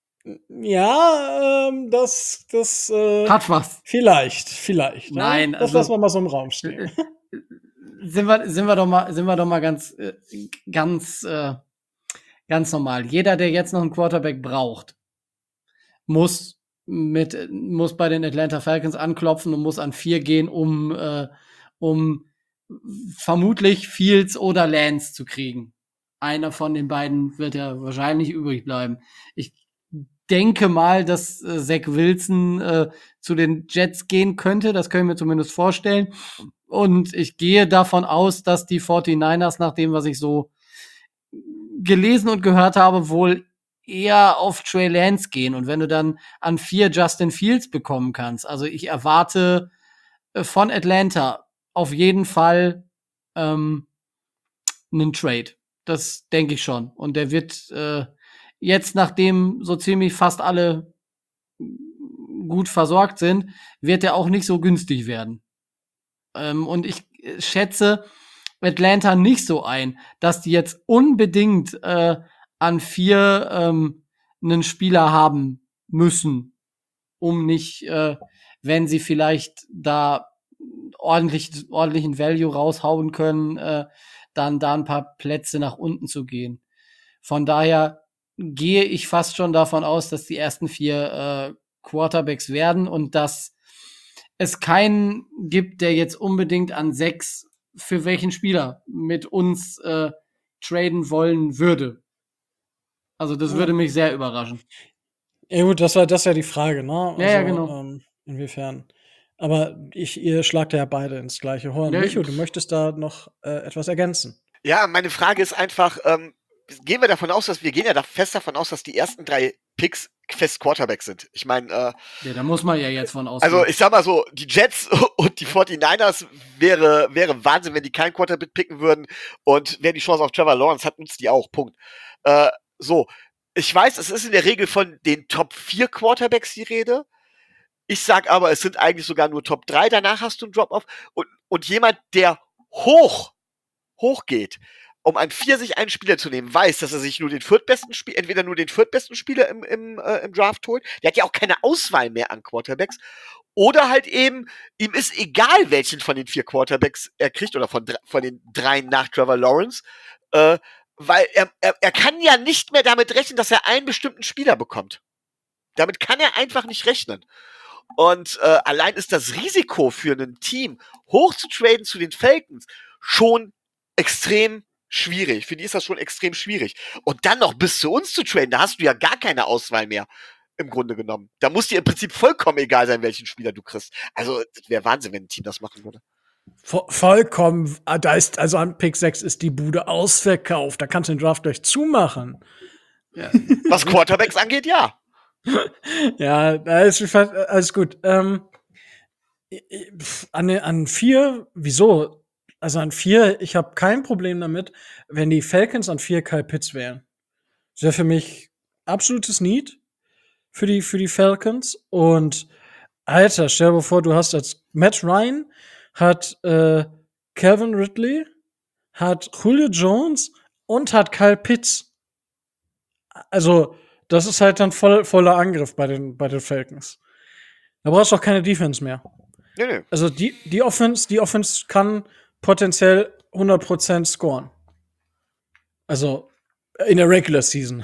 Ja, ähm, das, das, äh, Hat was. vielleicht, vielleicht. ne? Nein, das also- lassen wir mal so im Raum stehen. Sind wir, sind wir doch mal, sind wir doch mal ganz, äh, ganz, äh, ganz normal. Jeder, der jetzt noch einen Quarterback braucht, muss mit, muss bei den Atlanta Falcons anklopfen und muss an vier gehen, um, äh, um vermutlich Fields oder Lance zu kriegen. Einer von den beiden wird ja wahrscheinlich übrig bleiben. Ich denke mal, dass äh, Zach Wilson äh, zu den Jets gehen könnte. Das können wir zumindest vorstellen. Und ich gehe davon aus, dass die forty-niners, nach dem, was ich so gelesen und gehört habe, wohl eher auf Trey Lance gehen. Und wenn du dann an vier Justin Fields bekommen kannst, also ich erwarte äh, von Atlanta auf jeden Fall ähm, einen Trade. Das denke ich schon. Und der wird äh, jetzt, nachdem so ziemlich fast alle gut versorgt sind, wird er auch nicht so günstig werden. Ähm, und ich äh, schätze Atlanta nicht so ein, dass die jetzt unbedingt äh, an vier ähm, einen Spieler haben müssen, um nicht, äh, wenn sie vielleicht da ordentlich, ordentlichen Value raushauen können, äh, dann da ein paar Plätze nach unten zu gehen. Von daher gehe ich fast schon davon aus, dass die ersten vier äh, Quarterbacks werden und dass es keinen gibt, der jetzt unbedingt an sechs für welchen Spieler mit uns äh, traden wollen würde. Also das Ja. würde mich sehr überraschen. Ja gut, das war das ist ja die Frage, ne? Also, Ja, ja, genau. Ähm, inwiefern. Aber ich, ihr schlagt ja beide ins gleiche Horn. Ja, Micho, du pff. möchtest da noch äh, etwas ergänzen. Ja, meine Frage ist einfach, ähm, gehen wir davon aus, dass wir gehen ja da fest davon aus, dass die ersten drei Picks fest Quarterbacks sind. Ich meine, äh, Ja, da muss man ja jetzt von ausgehen. also ich sag mal so, die Jets und die forty-niners wäre, wäre Wahnsinn, wenn die keinen Quarterback picken würden, und wer die Chance auf Trevor Lawrence hat, nutzt die auch. Punkt. Äh, so, ich weiß, es ist in der Regel von den Top vier Quarterbacks die Rede. Ich sag aber, es sind eigentlich sogar nur Top drei, danach hast du einen Drop-Off. Und, und jemand, der hoch, hoch geht, um an vier sich einen Spieler zu nehmen, weiß, dass er sich nur den viertbesten Spieler, entweder nur den viertbesten Spieler im, im, äh, im Draft holt, der hat ja auch keine Auswahl mehr an Quarterbacks, oder halt eben, ihm ist egal, welchen von den vier Quarterbacks er kriegt, oder von, von den dreien nach Trevor Lawrence, äh, weil er, er, er kann ja nicht mehr damit rechnen, dass er einen bestimmten Spieler bekommt. Damit kann er einfach nicht rechnen. Und äh, allein ist das Risiko für ein Team, hoch zu traden zu den Falcons, schon extrem schwierig. Für die ist das schon extrem schwierig. Und dann noch bis zu uns zu traden, da hast du ja gar keine Auswahl mehr, im Grunde genommen. Da muss dir im Prinzip vollkommen egal sein, welchen Spieler du kriegst. Also, das wäre Wahnsinn, wenn ein Team das machen würde. Vo vollkommen. ah, Da ist, also an Pick sechs ist die Bude ausverkauft. Da kannst du den Draft gleich zumachen. ja. Was Quarterbacks angeht, ja. Ja, da ist fast- alles gut. Ähm, i- i- pf, an, an vier, wieso? Also an vier, ich habe kein Problem damit, wenn die Falcons an vier Kyle Pitts wären. Das wäre für mich absolutes Need für die, für die Falcons. Und Alter, stell dir vor, du hast als Matt Ryan hat äh, Calvin Ridley, hat Julio Jones und hat Kyle Pitts. Also, das ist halt dann voll, voller Angriff bei den, bei den Falcons. Da brauchst du auch keine Defense mehr. Nee, nee. Also die, die Offense, die Offense kann potenziell hundert Prozent scoren. Also in der Regular Season.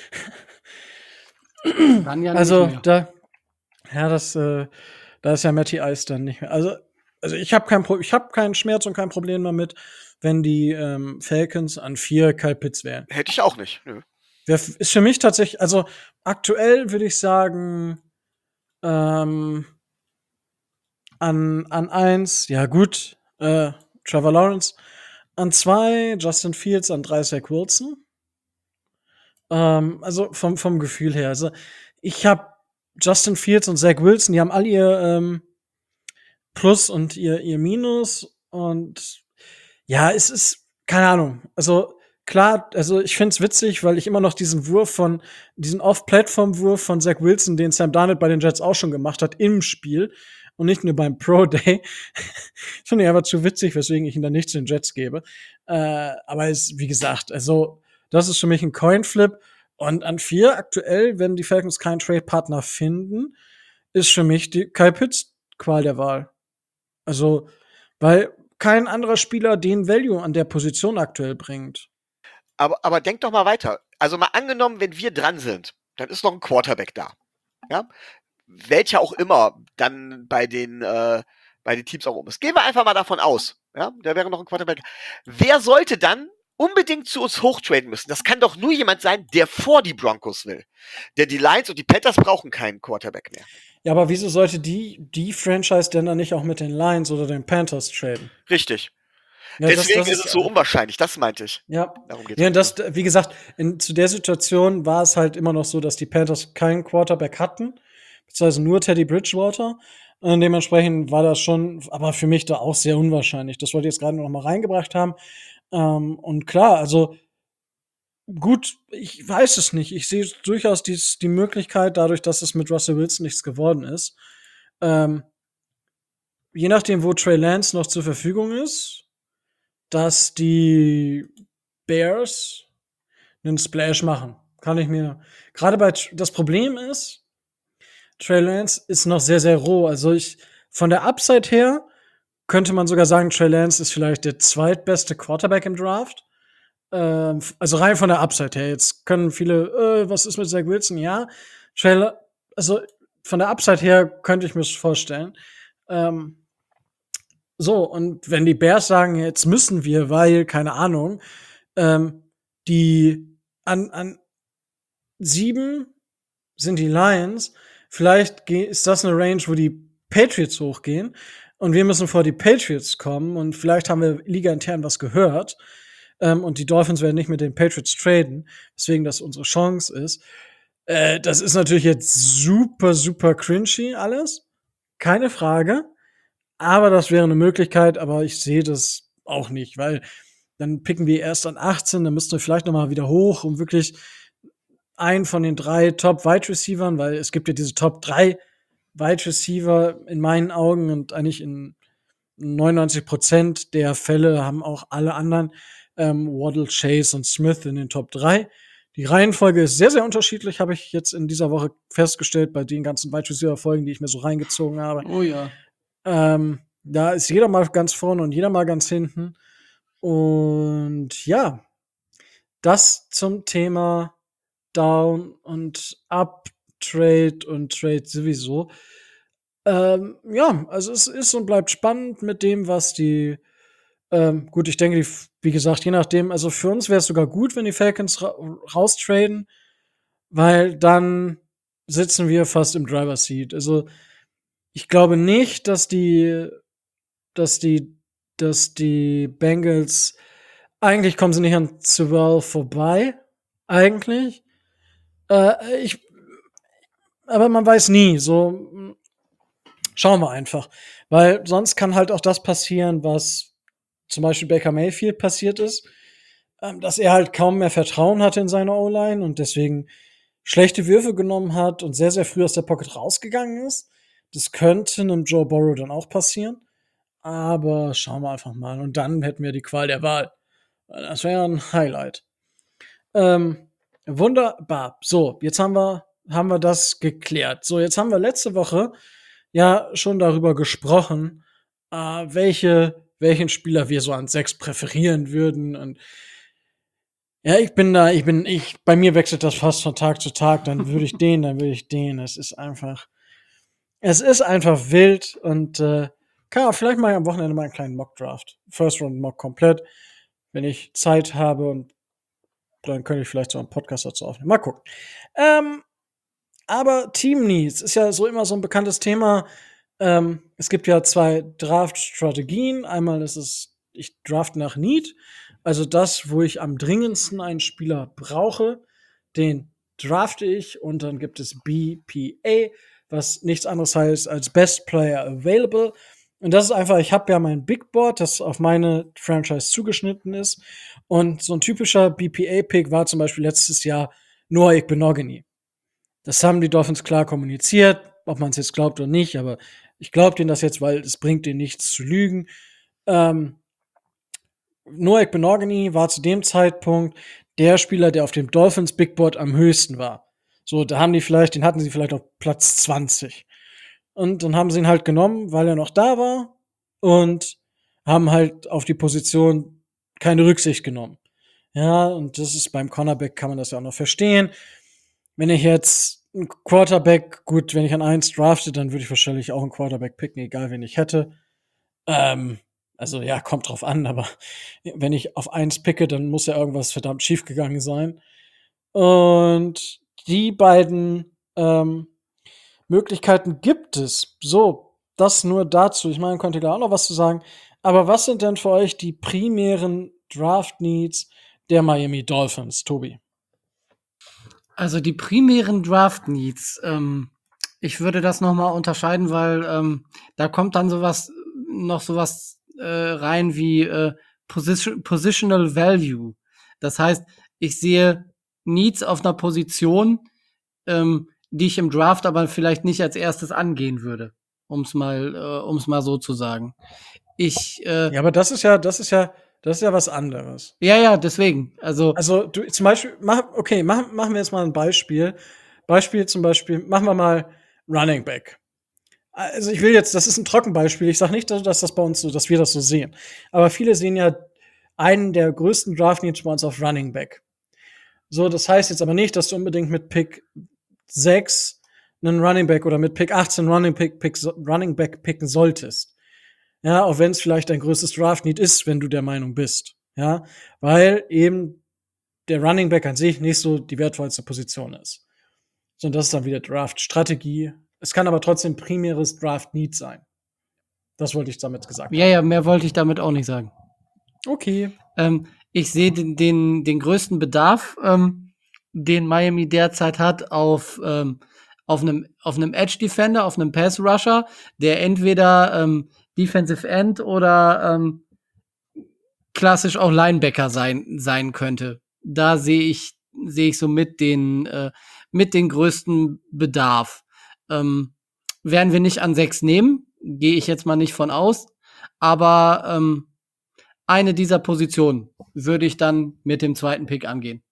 Dann ja Also nicht mehr. da, ja, das, äh, da ist ja Matty Ice dann nicht mehr. Also, also ich habe kein Pro ich habe keinen Schmerz und kein Problem damit, wenn die ähm, Falcons an vier Kyle Pitts wären. Hätte ich auch nicht. Nö. Wär, ist für mich tatsächlich, also aktuell würde ich sagen, ähm, an, an eins, ja gut, äh, Trevor Lawrence, an zwei, Justin Fields, an drei, Zach Wilson. Ähm, also vom, vom Gefühl her. Also ich habe Justin Fields und Zach Wilson, die haben all ihr ähm, Plus und ihr, ihr Minus. Und ja, es ist, keine Ahnung. Also klar, also ich find's witzig, weil ich immer noch diesen Wurf von, diesen Off-Plattform-Wurf von Zach Wilson, den Sam Darnold bei den Jets auch schon gemacht hat, im Spiel und nicht nur beim Pro Day. Finde ich einfach zu witzig, weswegen ich ihn dann nicht zu den Jets gebe. Äh, aber es, wie gesagt, also das ist für mich ein Coinflip. Und an vier aktuell, wenn die Falcons keinen Trade-Partner finden, ist für mich die Kyle Pitts Qual der Wahl. Also, weil kein anderer Spieler den Value an der Position aktuell bringt. Aber, aber denk doch mal weiter. Also mal angenommen, wenn wir dran sind, dann ist noch ein Quarterback da. Ja? Welcher auch immer dann bei den, äh, bei den Teams auch um ist. Gehen wir einfach mal davon aus. Ja? Da wäre noch ein Quarterback. Wer sollte dann unbedingt zu uns hochtraden müssen? Das kann doch nur jemand sein, der vor die Broncos will. Denn die Lions und die Panthers brauchen keinen Quarterback mehr. Ja, aber wieso sollte die, die Franchise denn dann nicht auch mit den Lions oder den Panthers traden? Richtig. Ja, das- Deswegen das ist es so unwahrscheinlich, das meinte ich. Ja. Darum geht's. Ja, das, wie gesagt, in, zu der Situation war es halt immer noch so, dass die Panthers keinen Quarterback hatten, beziehungsweise nur Teddy Bridgewater. Und dementsprechend war das schon, aber für mich da auch sehr unwahrscheinlich. Das wollte ich jetzt gerade noch mal reingebracht haben. Ähm, und klar, also gut, ich weiß es nicht. Ich sehe durchaus dies, die Möglichkeit, dadurch, dass es mit Russell Wilson nichts geworden ist. Ähm, je nachdem, wo Trey Lance noch zur Verfügung ist, dass die Bears einen Splash machen. Kann ich mir. Gerade bei das Problem ist, Trey Lance ist noch sehr, sehr roh. Also ich von der Upside her könnte man sogar sagen, Trey Lance ist vielleicht der zweitbeste Quarterback im Draft. Ähm, also rein von der Upside her. Jetzt können viele, äh, was ist mit Zach Wilson? Ja, Trey, also von der Upside her könnte ich mir das vorstellen. Ähm, so, und wenn die Bears sagen, jetzt müssen wir, weil, keine Ahnung, ähm, die an, an sieben sind die Lions, vielleicht ge- ist das eine Range, wo die Patriots hochgehen und wir müssen vor die Patriots kommen und vielleicht haben wir ligaintern was gehört ähm, und die Dolphins werden nicht mit den Patriots traden, deswegen das unsere Chance ist. Äh, das ist natürlich jetzt super, super cringy alles, keine Frage. Aber das wäre eine Möglichkeit, aber ich sehe das auch nicht, weil dann picken wir erst an achtzehn, dann müssten wir vielleicht noch mal wieder hoch, um wirklich einen von den drei Top-Wide Receivern, weil es gibt ja diese Top drei Wide Receiver in meinen Augen und eigentlich in neunundneunzig Prozent der Fälle haben auch alle anderen ähm, Waddle, Chase und Smith in den Top drei. Die Reihenfolge ist sehr, sehr unterschiedlich, habe ich jetzt in dieser Woche festgestellt, bei den ganzen Wide Receiver-Folgen, die ich mir so reingezogen habe. Oh ja. Ähm, da ist jeder mal ganz vorne und jeder mal ganz hinten. Und ja, das zum Thema Down und Up, Trade und Trade sowieso. Ähm, ja, also es ist und bleibt spannend mit dem, was die ähm, gut, ich denke, die, wie gesagt, je nachdem, also für uns wäre es sogar gut, wenn die Falcons ra raustraden, weil dann sitzen wir fast im Driver's Seat. Also ich glaube nicht, dass die dass die, dass die Bengals, eigentlich kommen sie nicht an zwölf vorbei. Eigentlich. Äh, ich, aber man weiß nie. So, schauen wir einfach. Weil sonst kann halt auch das passieren, was zum Beispiel Baker Mayfield passiert ist, ähm, dass er halt kaum mehr Vertrauen hatte in seine O-Line und deswegen schlechte Würfe genommen hat und sehr, sehr früh aus der Pocket rausgegangen ist. Das könnte einem Joe Burrow dann auch passieren. Aber schauen wir einfach mal. Und dann hätten wir die Qual der Wahl. Das wäre ein Highlight. Ähm, wunderbar. So, jetzt haben wir, haben wir das geklärt. So, jetzt haben wir letzte Woche ja schon darüber gesprochen, äh, welche, welchen Spieler wir so an sechs präferieren würden. Und ja, ich bin da, ich bin, ich, bei mir wechselt das fast von Tag zu Tag. Dann würde ich den, dann würde ich den. Es ist einfach, es ist einfach wild und äh, klar, vielleicht mache ich am Wochenende mal einen kleinen Mock-Draft. First-Round-Mock komplett, wenn ich Zeit habe und dann könnte ich vielleicht so einen Podcast dazu aufnehmen. Mal gucken. Ähm, aber Team Needs ist ja so immer so ein bekanntes Thema. Ähm, es gibt ja zwei Draft-Strategien. Einmal ist es, ich draft nach Need, also das, wo ich am dringendsten einen Spieler brauche, den drafte ich und dann gibt es B P A, was nichts anderes heißt als Best Player Available. Und das ist einfach, ich habe ja mein Big Board, das auf meine Franchise zugeschnitten ist. Und so ein typischer B P A-Pick war zum Beispiel letztes Jahr Noah Igbinoghene. Das haben die Dolphins klar kommuniziert, ob man es jetzt glaubt oder nicht, aber ich glaube denen das jetzt, weil es bringt denen nichts zu lügen. Ähm, Noah Igbinoghene war zu dem Zeitpunkt der Spieler, der auf dem Dolphins Big Board am höchsten war. So, da haben die vielleicht, den hatten sie vielleicht auf Platz zwanzig. Und dann haben sie ihn halt genommen, weil er noch da war und haben halt auf die Position keine Rücksicht genommen. Ja, und das ist beim Cornerback kann man das ja auch noch verstehen. Wenn ich jetzt ein Quarterback, gut, wenn ich an eins drafte, dann würde ich wahrscheinlich auch einen Quarterback picken, egal wen ich hätte. Ähm, also ja, kommt drauf an, aber wenn ich auf eins picke, dann muss ja irgendwas verdammt schief gegangen sein. Und die beiden ähm, Möglichkeiten gibt es. So, das nur dazu. Ich meine, konnte da auch noch was zu sagen. Aber was sind denn für euch die primären Draft-Needs der Miami Dolphins, Tobi? Also die primären Draft-Needs, ähm, ich würde das noch mal unterscheiden, weil ähm, da kommt dann sowas, noch sowas äh, rein wie äh, Position, Positional Value. Das heißt, ich sehe Needs auf einer Position, ähm, die ich im Draft aber vielleicht nicht als erstes angehen würde, um es mal, äh, um's mal so zu sagen. Ich, äh, Ja, aber das ist ja, das ist ja, das ist ja was anderes. ja, ja, deswegen. Also, Also du zum Beispiel, mach, okay, mach, machen wir jetzt mal ein Beispiel. Beispiel zum Beispiel, machen wir mal Running Back. Also ich will jetzt, das ist ein Trockenbeispiel. Ich sage nicht, dass das bei uns so, dass wir das so sehen. Aber viele sehen ja einen der größten Draft-Needs bei uns auf Running Back. So, das heißt jetzt aber nicht, dass du unbedingt mit Pick sechs einen Running Back oder mit Pick achtzehn Running Back, Pick, Running Back picken solltest. Ja, auch wenn es vielleicht dein größtes Draft-Need ist, wenn du der Meinung bist. Ja, weil eben der Running Back an sich nicht so die wertvollste Position ist. Sondern das ist dann wieder Draft-Strategie. Es kann aber trotzdem primäres Draft-Need sein. Das wollte ich damit gesagt ja, ja, mehr wollte ich damit auch nicht sagen. Okay. Ähm, ich sehe den, den, den größten Bedarf, ähm, den Miami derzeit hat, auf, ähm, auf einem auf einem Edge Defender, auf einem Pass Rusher, der entweder ähm, Defensive End oder ähm, klassisch auch Linebacker sein sein könnte. Da sehe ich sehe ich so mit den äh, mit den größten Bedarf. Ähm, werden wir nicht an sechs nehmen, gehe ich jetzt mal nicht von aus, aber ähm, eine dieser Positionen würde ich dann mit dem zweiten Pick angehen.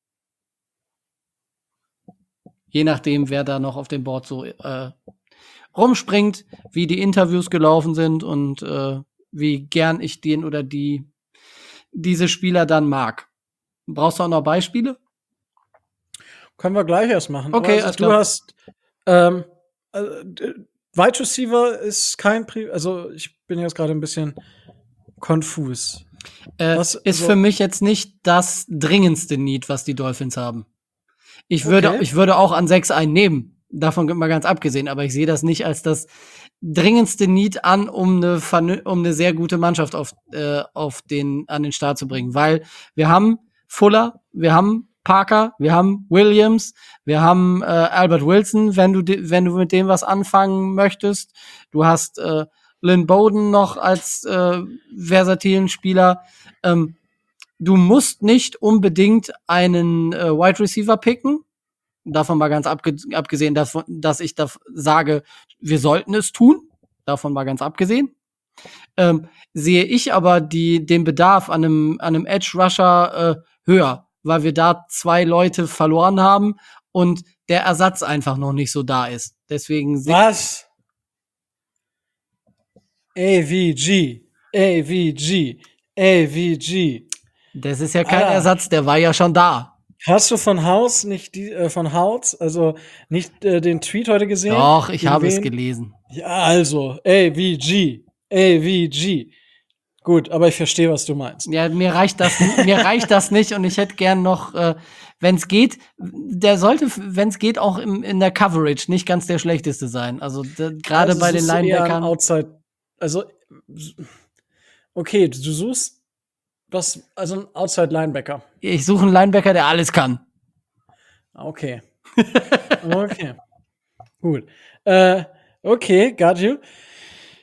Je nachdem, wer da noch auf dem Board so äh, rumspringt, wie die Interviews gelaufen sind und äh, wie gern ich den oder die diese Spieler dann mag. Brauchst du auch noch Beispiele? Können wir gleich erst machen. Okay, also, alles du klar. hast ähm, äh, Wide Receiver ist kein Pri also ich bin jetzt gerade ein bisschen konfus. Äh, Was- ist also- für mich jetzt nicht das dringendste Need, was die Dolphins haben. Ich würde, Okay. ich würde auch an sechs einen nehmen. Davon mal ganz abgesehen, aber ich sehe das nicht als das dringendste Need an, um eine, vernü- um eine sehr gute Mannschaft auf, äh, auf den, an den Start zu bringen. Weil wir haben Fuller, wir haben Parker, wir haben Williams, wir haben äh, Albert Wilson, wenn du, di- wenn du mit dem was anfangen möchtest. Du hast äh, Lynn Bowden noch als äh, versatilen Spieler. Ähm, du musst nicht unbedingt einen äh, Wide Receiver picken. Davon mal ganz abge abgesehen, dass, dass ich da sage, wir sollten es tun. Davon mal ganz abgesehen. Ähm, sehe ich aber die, den Bedarf an einem, an einem Edge Rusher äh, höher, weil wir da zwei Leute verloren haben und der Ersatz einfach noch nicht so da ist. Deswegen se- Was? A V G. A V G. A V G. das ist ja kein Ah. Ersatz, der war ja schon da. Hast du von Haus nicht die äh, von Haut, also nicht äh, den Tweet heute gesehen? Doch, ich Gegen habe es wen? gelesen. Ja, also A V G. A V G. Gut, aber ich verstehe, was du meinst. Ja, mir reicht das, mir reicht das nicht und ich hätte gern noch, äh, wenn es geht, der sollte, wenn es geht, auch im, in der Coverage nicht ganz der schlechteste sein. Also da- gerade Also bei den suchst du eher einen Linebackern. Outside, also okay, du suchst was, also ein Outside Linebacker. Ich suche einen Linebacker, der alles kann. Okay. Okay. Gut. Äh, okay, got you.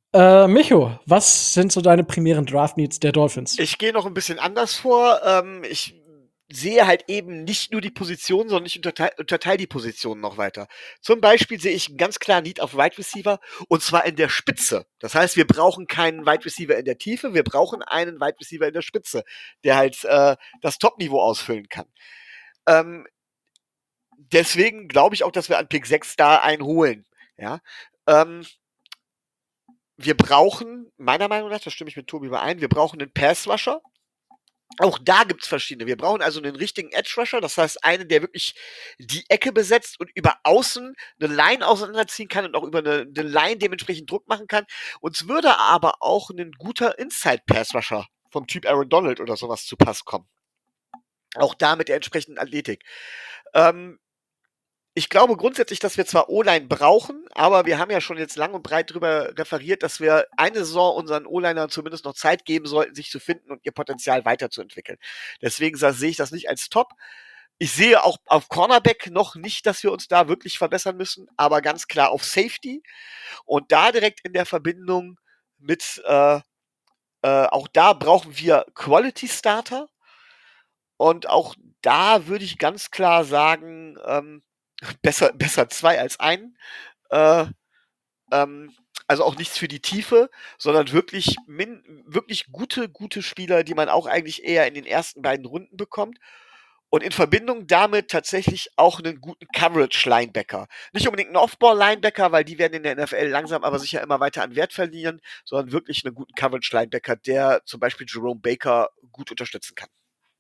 Äh, Micho, was sind so deine primären Draft-Needs der Dolphins? Ich gehe noch ein bisschen anders vor. Ähm, ich sehe halt eben nicht nur die Position, sondern ich unterteile unterteil die Positionen noch weiter. Zum Beispiel sehe ich einen ganz klaren Need auf Wide Receiver und zwar in der Spitze. Das heißt, wir brauchen keinen Wide Receiver in der Tiefe, wir brauchen einen Wide Receiver in der Spitze, der halt äh, das Top-Niveau ausfüllen kann. Ähm, deswegen glaube ich auch, dass wir an Pick sechs da einen holen. Ja. Ähm, wir brauchen, meiner Meinung nach, da stimme ich mit Tobi überein, wir brauchen einen Pass-Rusher. Auch da gibt's verschiedene. Wir brauchen also einen richtigen Edge-Rusher, das heißt einen, der wirklich die Ecke besetzt und über außen eine Line auseinanderziehen kann und auch über eine, eine Line dementsprechend Druck machen kann. Uns würde aber auch ein guter Inside-Pass-Rusher vom Typ Aaron Donald oder sowas zu Pass kommen. Auch da mit der entsprechenden Athletik. Ähm, ich glaube grundsätzlich, dass wir zwar O-Line brauchen, aber wir haben ja schon jetzt lang und breit drüber referiert, dass wir eine Saison unseren O-Linern zumindest noch Zeit geben sollten, sich zu finden und ihr Potenzial weiterzuentwickeln. Deswegen sa- sehe ich das nicht als Top. Ich sehe auch auf Cornerback noch nicht, dass wir uns da wirklich verbessern müssen, aber ganz klar auf Safety und da direkt in der Verbindung mit, äh, äh, auch da brauchen wir Quality Starter und auch da würde ich ganz klar sagen, ähm, besser, besser zwei als einen. Äh, ähm, also auch nichts für die Tiefe, sondern wirklich, min, wirklich gute, gute Spieler, die man auch eigentlich eher in den ersten beiden Runden bekommt. Und in Verbindung damit tatsächlich auch einen guten Coverage-Linebacker. Nicht unbedingt einen Off-Ball-Linebacker, weil die werden in der N F L langsam aber sicher immer weiter an Wert verlieren, sondern wirklich einen guten Coverage-Linebacker, der zum Beispiel Jerome Baker gut unterstützen kann.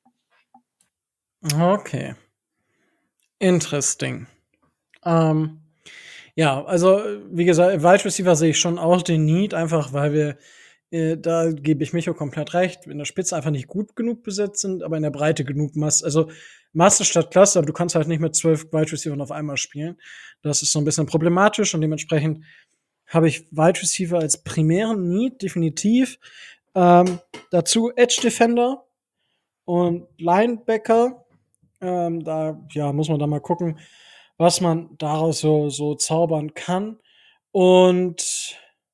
Okay. Interesting. Ähm, ja, also, wie gesagt, Wide Receiver sehe ich schon auch den Need, einfach weil wir, äh, da gebe ich Micho komplett recht, in der Spitze einfach nicht gut genug besetzt sind, aber in der Breite genug Masse. Also, Masse statt Klasse, aber du kannst halt nicht mit zwölf Wide Receivern auf einmal spielen. Das ist so ein bisschen problematisch und dementsprechend habe ich Wide Receiver als primären Need, definitiv. Ähm, dazu Edge Defender und Linebacker. Ähm, da ja, muss man da mal gucken, was man daraus so, so zaubern kann. Und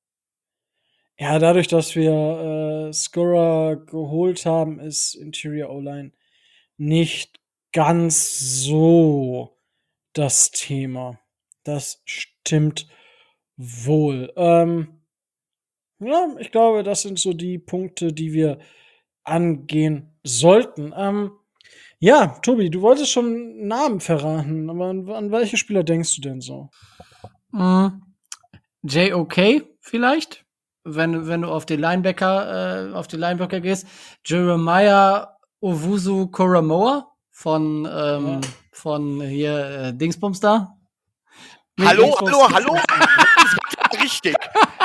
ja, dadurch, dass wir äh, Scorer geholt haben, ist Interior O-Line nicht ganz so das Thema. Das stimmt wohl. Ähm, ja, ich glaube, das sind so die Punkte, die wir angehen sollten. Ähm, ja, Tobi, du wolltest schon Namen verraten, aber an, an welche Spieler denkst du denn so? Mm, J O K vielleicht, wenn, wenn du auf den Linebacker, äh, auf den Linebacker gehst. Jeremiah Owusu Koramoa von, ähm, Ja. von hier äh, Dingsbums da. Hallo, Dingsbums- hallo, hallo? Das ist richtig.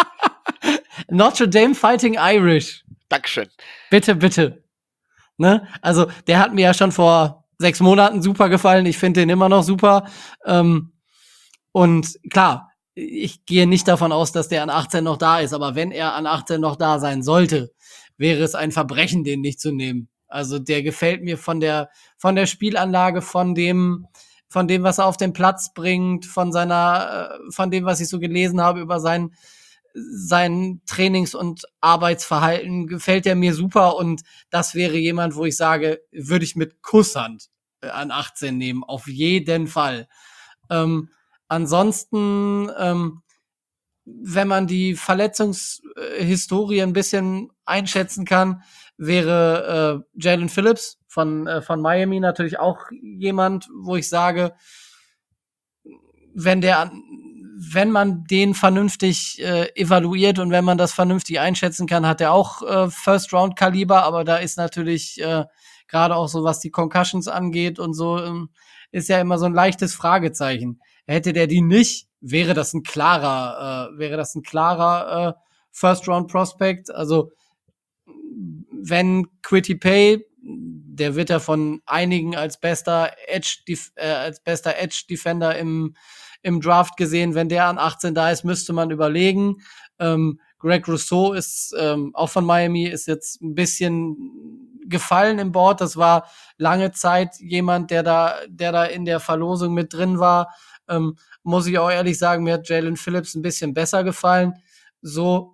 Notre Dame Fighting Irish. Dankeschön. Bitte, bitte. Ne? Also, der hat mir ja schon vor sechs Monaten super gefallen. Ich finde den immer noch super. Ähm, und klar, ich gehe nicht davon aus, dass der an achtzehn noch da ist. Aber wenn er an achtzehn noch da sein sollte, wäre es ein Verbrechen, den nicht zu nehmen. Also, der gefällt mir von der, von der Spielanlage, von dem, von dem, was er auf den Platz bringt, von seiner, äh, von dem, was ich so gelesen habe über sein, sein Trainings- und Arbeitsverhalten gefällt er mir super und das wäre jemand, wo ich sage, würde ich mit Kusshand äh, an achtzehn nehmen, auf jeden Fall. Ähm, ansonsten, ähm, wenn man die Verletzungshistorie ein bisschen einschätzen kann, wäre äh, Jalen Phillips von, äh, von Miami natürlich auch jemand, wo ich sage, wenn der, wenn man den vernünftig äh, evaluiert und wenn man das vernünftig einschätzen kann, hat er auch äh, First-Round-Kaliber, aber da ist natürlich äh, gerade auch so, was die Concussions angeht und so, ähm, ist ja immer so ein leichtes Fragezeichen. Hätte der die nicht, wäre das ein klarer, äh, wäre das ein klarer äh, First-Round-Prospect. Also wenn Quitty Pay, der wird ja von einigen als bester Edge, äh, als bester Edge Defender im, im Draft gesehen. Wenn der an achtzehn da ist, müsste man überlegen. Ähm, Greg Rousseau ist ähm, auch von Miami, ist jetzt ein bisschen gefallen im Board. Das war lange Zeit jemand, der da, der da in der Verlosung mit drin war. Ähm, muss ich auch ehrlich sagen, mir hat Jalen Phillips ein bisschen besser gefallen. So,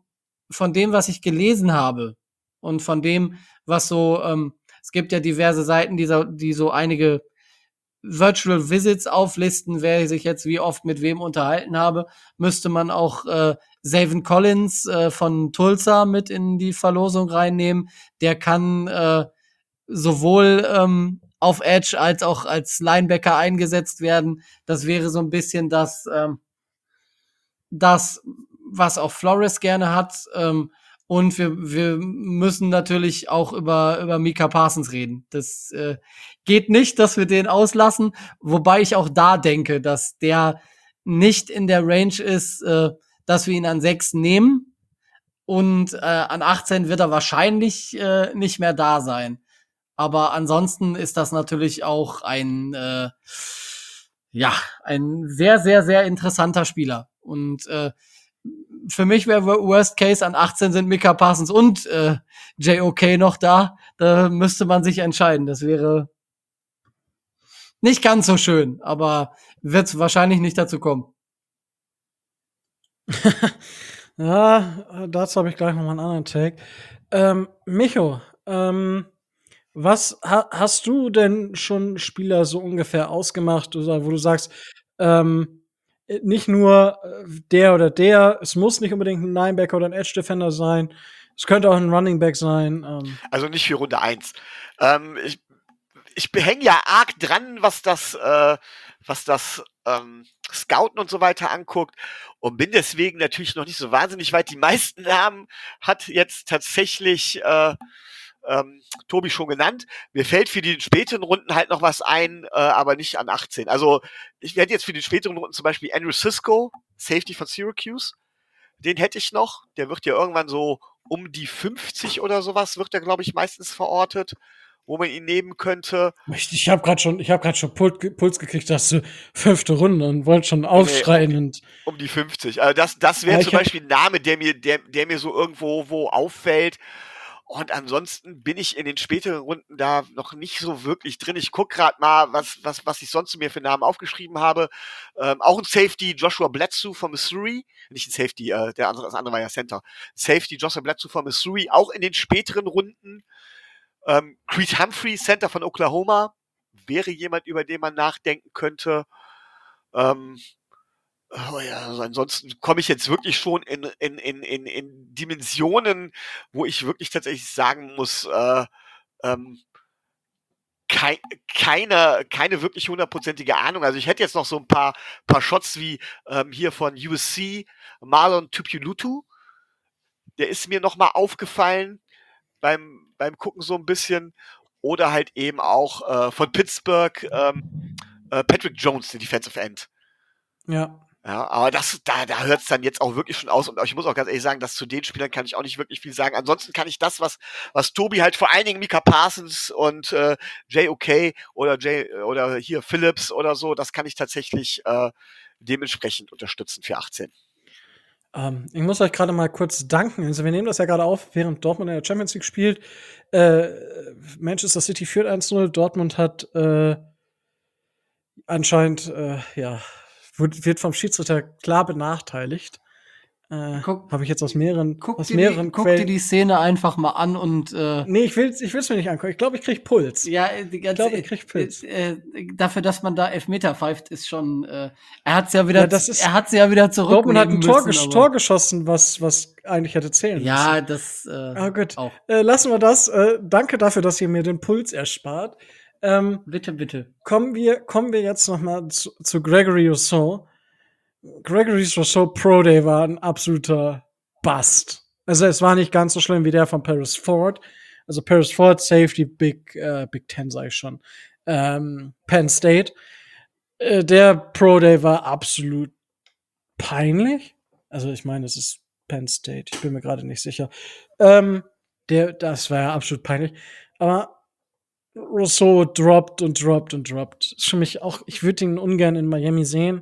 von dem, was ich gelesen habe und von dem, was so, ähm, es gibt ja diverse Seiten, die so, die so einige Virtual Visits auflisten, wer sich jetzt wie oft mit wem unterhalten habe, müsste man auch äh, Zaven Collins äh, von Tulsa mit in die Verlosung reinnehmen. Der kann äh, sowohl ähm, auf Edge als auch als Linebacker eingesetzt werden. Das wäre so ein bisschen das, ähm, das, was auch Flores gerne hat. Ähm, und wir, wir müssen natürlich auch über, über Micah Parsons reden. Das äh, geht nicht, dass wir den auslassen, wobei ich auch da denke, dass der nicht in der Range ist, äh, dass wir ihn an sechs nehmen. Und äh, an achtzehn wird er wahrscheinlich äh, nicht mehr da sein. Aber ansonsten ist das natürlich auch ein, äh, ja, ein sehr, sehr, sehr interessanter Spieler. Und äh, für mich wäre Worst Case an achtzehn sind Micah Parsons und äh, J O K noch da. Da müsste man sich entscheiden. Das wäre nicht ganz so schön, aber wird wahrscheinlich nicht dazu kommen. Ja, dazu habe ich gleich noch mal einen anderen Take. Ähm, Micho, ähm, was ha hast du denn schon Spieler so ungefähr ausgemacht, oder wo du sagst, ähm, äh, nicht nur äh, der oder der, es muss nicht unbedingt ein Linebacker oder ein Edge Defender sein, es könnte auch ein Running Back sein. Ähm. Also nicht für Runde eins. Ähm, ich ich hänge ja arg dran, was das, äh, was das ähm, Scouten und so weiter anguckt und bin deswegen natürlich noch nicht so wahnsinnig weit. Die meisten Namen hat jetzt tatsächlich äh, ähm, Tobi schon genannt. Mir fällt für die späteren Runden halt noch was ein, äh, aber nicht an achtzehn. Also ich werde jetzt für die späteren Runden zum Beispiel Andrew Cisco, Safety von Syracuse, den hätte ich noch. Der wird ja irgendwann so um die fünfzig oder sowas, wird er, glaube ich, meistens verortet, wo man ihn nehmen könnte. Ich, ich habe gerade schon, ich habe gerade schon Puls, Puls gekriegt, dass du fünfte Runde und wollte schon aufschreien. Nee, um, und um die fünfzig. Also das, das wäre Ja, zum ich hab- Beispiel ein Name, der mir, der, der mir so irgendwo wo auffällt. Und ansonsten bin ich in den späteren Runden da noch nicht so wirklich drin. Ich guck gerade mal, was, was, was ich sonst mir für Namen aufgeschrieben habe. Ähm, auch ein Safety, Joshua Bledsoe von Missouri. Nicht ein Safety, äh, der andere, das andere war ja Center. Safety, Joshua Bledsoe von Missouri, auch in den späteren Runden. Ähm, Creed Humphrey, Center von Oklahoma, wäre jemand, über den man nachdenken könnte. Ähm, Oh ja, also ansonsten komme ich jetzt wirklich schon in, in, in, in, in Dimensionen, wo ich wirklich tatsächlich sagen muss, äh, ähm, kei keine, keine wirklich hundertprozentige Ahnung. Also ich hätte jetzt noch so ein paar, paar Shots wie ähm, hier von U S C, Marlon Tuipulotu. Der ist mir nochmal aufgefallen beim, beim Gucken so ein bisschen. Oder halt eben auch äh, von Pittsburgh ähm, äh, Patrick Jones, der Defensive End. ja. Ja, aber das, da, da hört es dann jetzt auch wirklich schon aus. Und ich muss auch ganz ehrlich sagen, dass zu den Spielern kann ich auch nicht wirklich viel sagen. Ansonsten kann ich das, was, was Tobi halt vor allen Dingen Micah Parsons und äh, J O K oder J oder hier Phillips oder so, das kann ich tatsächlich äh, dementsprechend unterstützen für achtzehn. Ähm, ich muss euch gerade mal kurz danken. Also wir nehmen das ja gerade auf, während Dortmund in der Champions League spielt. Äh, Manchester City führt eins null. Dortmund hat äh, anscheinend, äh, ja, wird, wird vom Schiedsrichter klar benachteiligt. Äh, Guck- Habe ich jetzt aus mehreren, Guck, aus dir, mehreren die, guck Quellen. dir die Szene einfach mal an und äh, Nee, ich will's, ich will's mir nicht angucken. Ich glaube, ich krieg Puls. ja, äh, die ganze, Ich glaube, ich krieg Puls. äh, äh, dafür, dass man da Elfmeter pfeift, ist schon. Äh, er hat's ja wieder, Ja, das ist- er hat's ja wieder Dortmund hat zurücknehmen ein Tor, müssen. gesch- aber- Tor geschossen, was, was eigentlich hätte zählen müssen. Ja, das. Äh, Ah, gut. Auch. Äh, lassen wir das. Äh, danke dafür, dass ihr mir den Puls erspart. Ähm, Bitte, bitte. kommen wir, kommen wir jetzt noch mal zu, zu Gregory Rousseau. Gregory Rousseau Pro Day war ein absoluter Bust. Also es war nicht ganz so schlimm wie der von Paris Ford. Also Paris Ford, Safety, Big, äh, Big Ten sag ich schon. Ähm, Penn State. Äh, der Pro Day war absolut peinlich. Also ich meine, es ist Penn State. Ich bin mir gerade nicht sicher. Ähm, der, das war ja absolut peinlich. Aber Rousseau droppt und droppt und droppt. Ist für mich auch, ich würde ihn ungern in Miami sehen,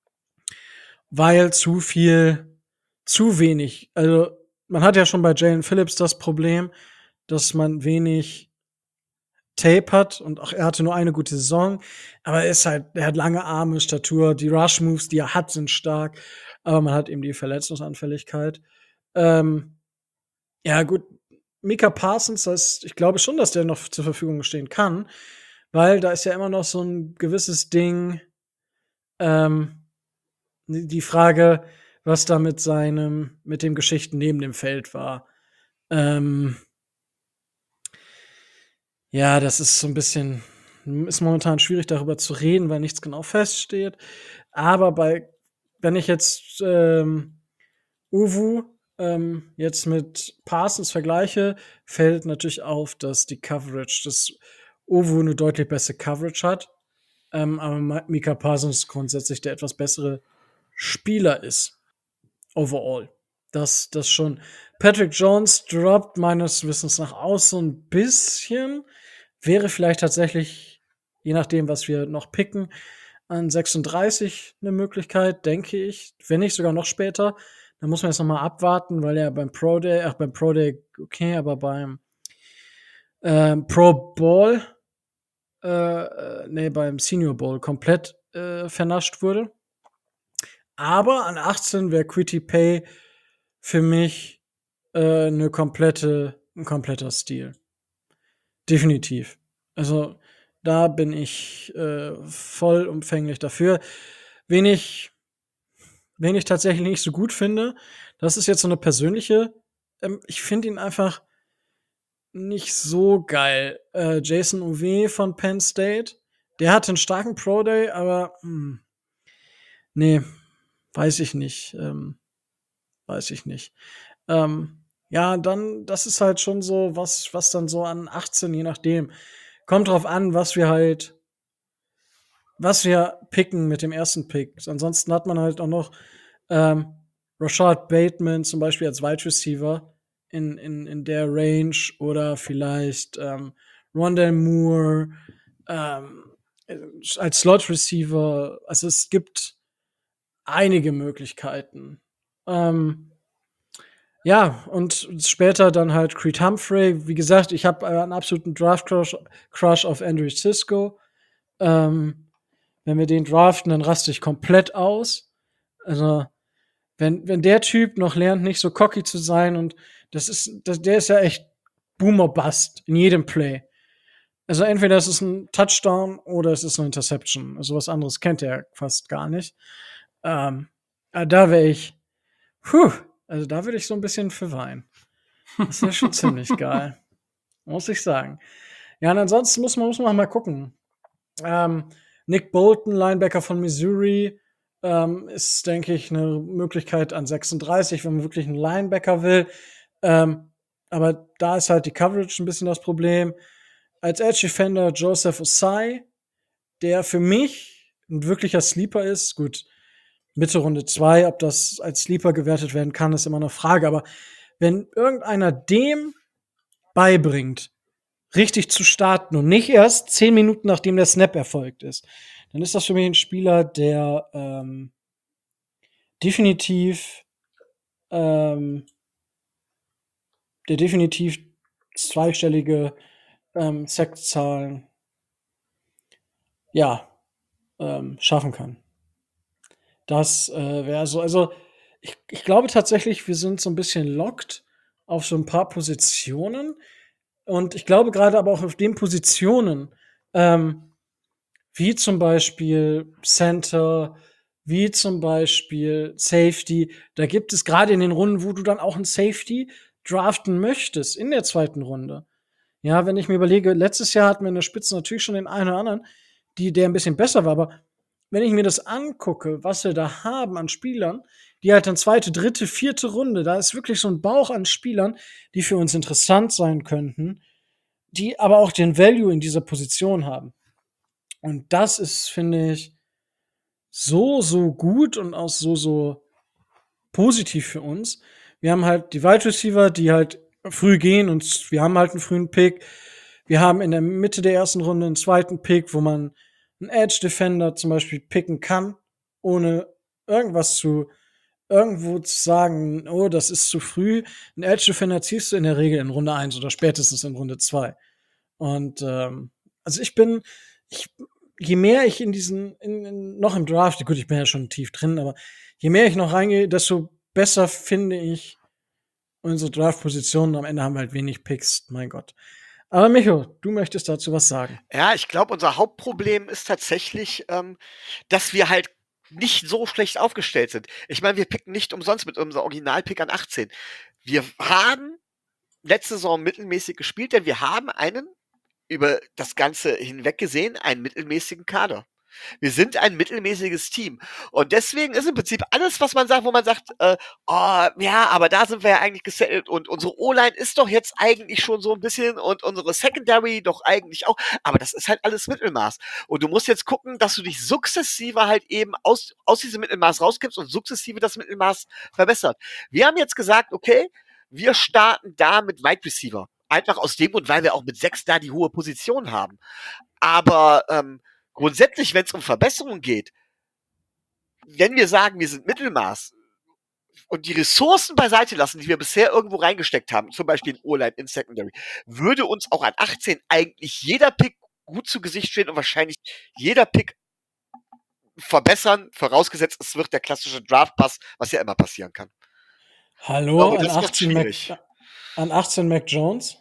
weil zu viel, zu wenig. Also man hat ja schon bei Jalen Phillips das Problem, dass man wenig Tape hat und auch er hatte nur eine gute Saison, aber er ist halt, er hat lange Arme, Statur, die Rush-Moves, die er hat, sind stark, aber man hat eben die Verletzungsanfälligkeit. Ähm, Ja, gut, Micah Parsons, das ich glaube schon, dass der noch zur Verfügung stehen kann, weil da ist ja immer noch so 'n gewisses Ding, ähm, die die Frage, was da mit seinem mit den Geschichten neben dem Feld war. Ähm ja, das ist so 'n bisschen hm, ist momentan schwierig, darüber zu reden, weil nichts genau feststeht. Aber bei wenn ich jetzt, ähm, Uwu, ähm, jetzt mit Parsons vergleiche, fällt natürlich auf, dass die Coverage dass Uwu 'ne deutlich bessere Coverage hat, ähm, aber Ma Micah Parsons grundsätzlich der etwas bessere Spieler ist overall. Das das schon. Patrick Jones droppt meines Wissens nach auch so 'n bisschen. Wäre vielleicht tatsächlich, je nachdem, was wir noch picken, an sechsunddreißig 'ne Möglichkeit, denke ich, wenn nicht sogar noch später. Da muss man jetzt noch mal abwarten, weil er beim Pro Day ach, beim Pro Day okay, aber beim, ähm, Pro Bowl, äh, äh, ne, beim Senior Bowl komplett, äh, vernascht wurde. Aber an achtzehn wäre Kwity Paye für mich, äh, 'ne komplette 'n kompletter Steal. Definitiv. Also, da bin ich, äh, vollumfänglich dafür. Wen ich wen ich tatsächlich nicht so gut finde, das ist jetzt so 'ne persönliche ähm, ich finde ihn einfach nicht so geil. Äh, Jason Oweh von Penn State, der hatte 'n starken Pro Day, aber, hm, ne, weiß ich nicht, ähm, weiß ich nicht. Ähm, ja, dann das ist halt schon so was was dann so an achtzehn, je nachdem kommt drauf an, was wir halt was wir picken mit dem ersten Pick. Ansonsten hat man halt auch noch, ähm, Rashad Bateman zum Beispiel als Wide Receiver in in in der Range oder vielleicht, ähm, Rondale Moore, ähm, äh, als Slot Receiver. Also, es gibt einige Möglichkeiten. Ähm, ja, und später dann halt Creed Humphrey. Wie gesagt, ich habe, äh, 'n absoluten Draft Crush Crush auf Andre Cisco. Ähm, wenn wir den draften, dann raste ich komplett aus. Also, wenn wenn der Typ noch lernt, nicht so cocky zu sein und das ist das der ist ja echt Boom or Bust in jedem Play. Also, entweder es ist 'n Touchdown oder es ist 'ne Interception. Also, was anderes kennt er fast gar nicht. Ähm, ah, da wäre ich hu, also, da würde ich so 'n bisschen für weinen. Das wäre schon ziemlich geil, muss ich sagen. Ja, und ansonsten muss man muss man mal gucken. Ähm, Nick Bolton, Linebacker von Missouri, ähm, ist, denke ich, 'ne Möglichkeit an sechsunddreißig, wenn man wirklich 'n Linebacker will. Ähm, aber da ist halt die Coverage 'n bisschen das Problem. Als Edge Defender Joseph Ossai, der für mich 'n wirklicher Sleeper ist. Gut, Mitte Runde zwei, ob das als Sleeper gewertet werden kann, ist immer 'ne Frage. Aber wenn irgendeiner dem beibringt, richtig zu starten und nicht erst zehn Minuten, nachdem der Snap erfolgt ist, dann ist das für mich 'n Spieler, der, ähm definitiv, ähm der definitiv zweistellige, ähm, Sack-Zahlen ja, ähm, schaffen kann. Das, äh, wäre so also, ich ich glaube tatsächlich, wir sind so 'n bisschen locked auf so 'n paar Positionen. Und ich glaube grade aber auch auf den Positionen, ähm, wie zum Beispiel Center, wie zum Beispiel Safety, da gibt es grade in den Runden, wo du dann auch 'n Safety draften möchtest in der zweiten Runde. Ja, wenn ich mir überlege, letztes Jahr hatten wir in der Spitze natürlich schon den einen oder anderen, die der 'n bisschen besser war. Aber wenn ich mir das angucke, was wir da haben an Spielern, die halt dann zweite, dritte, vierte Runde da ist wirklich so 'n Bauch an Spielern, die für uns interessant sein könnten, die aber auch den Value in dieser Position haben. Und das ist, finde ich, so, so gut und auch so, so positiv für uns. Wir haben halt die Wide Receiver, die halt früh gehen und wir haben halt 'n frühen Pick. Wir haben in der Mitte der ersten Runde 'n zweiten Pick, wo man 'n Edge Defender zum Beispiel picken kann, ohne irgendwas zu irgendwo zu sagen: „Oh, das ist zu früh.“ 'N Edge Defender ziehst du in der Regel in Runde eins oder spätestens in Runde zwei. Und, ähm, also, ich bin ich je mehr ich in diesen in in noch im Draft gut, ich bin ja schon tief drin, aber je mehr ich noch reingehe, desto besser finde ich unsere Draft-Positionen, am Ende haben wir halt wenig Picks, mein Gott. Aber Micho, du möchtest dazu was sagen. Ja, ich glaube, unser Hauptproblem ist tatsächlich, ähm, dass wir halt nicht so schlecht aufgestellt sind. Ich meine, wir picken nicht umsonst mit unserem Originalpick an achtzehn. Wir haben letzte Saison mittelmäßig gespielt, denn wir haben einen, über das Ganze hinweg gesehen, einen mittelmäßigen Kader. Wir sind ein mittelmäßiges Team. Und deswegen ist im Prinzip alles, was man sagt, wo man sagt, äh, oh, ja, aber da sind wir ja eigentlich gesettelt und unsere O-Line ist doch jetzt eigentlich schon so ein bisschen und unsere Secondary doch eigentlich auch. Aber das ist halt alles Mittelmaß. Und du musst jetzt gucken, dass du dich sukzessive halt eben aus, aus diesem Mittelmaß rauskippst und sukzessive das Mittelmaß verbessert. Wir haben jetzt gesagt, okay, wir starten da mit Wide Receiver. Einfach aus dem Grund, weil wir auch mit sechs da die hohe Position haben. Aber ähm, grundsätzlich, wenn es um Verbesserungen geht, wenn wir sagen, wir sind Mittelmaß und die Ressourcen beiseite lassen, die wir bisher irgendwo reingesteckt haben, zum Beispiel in O-Line, in Secondary, würde uns auch an achtzehn eigentlich jeder Pick gut zu Gesicht stehen und wahrscheinlich jeder Pick verbessern, vorausgesetzt, es wird der klassische Draft-Pass, was ja immer passieren kann. Hallo, Oh, an das macht's achtzehn, Mac, schwierig. an achtzehn Mac Jones?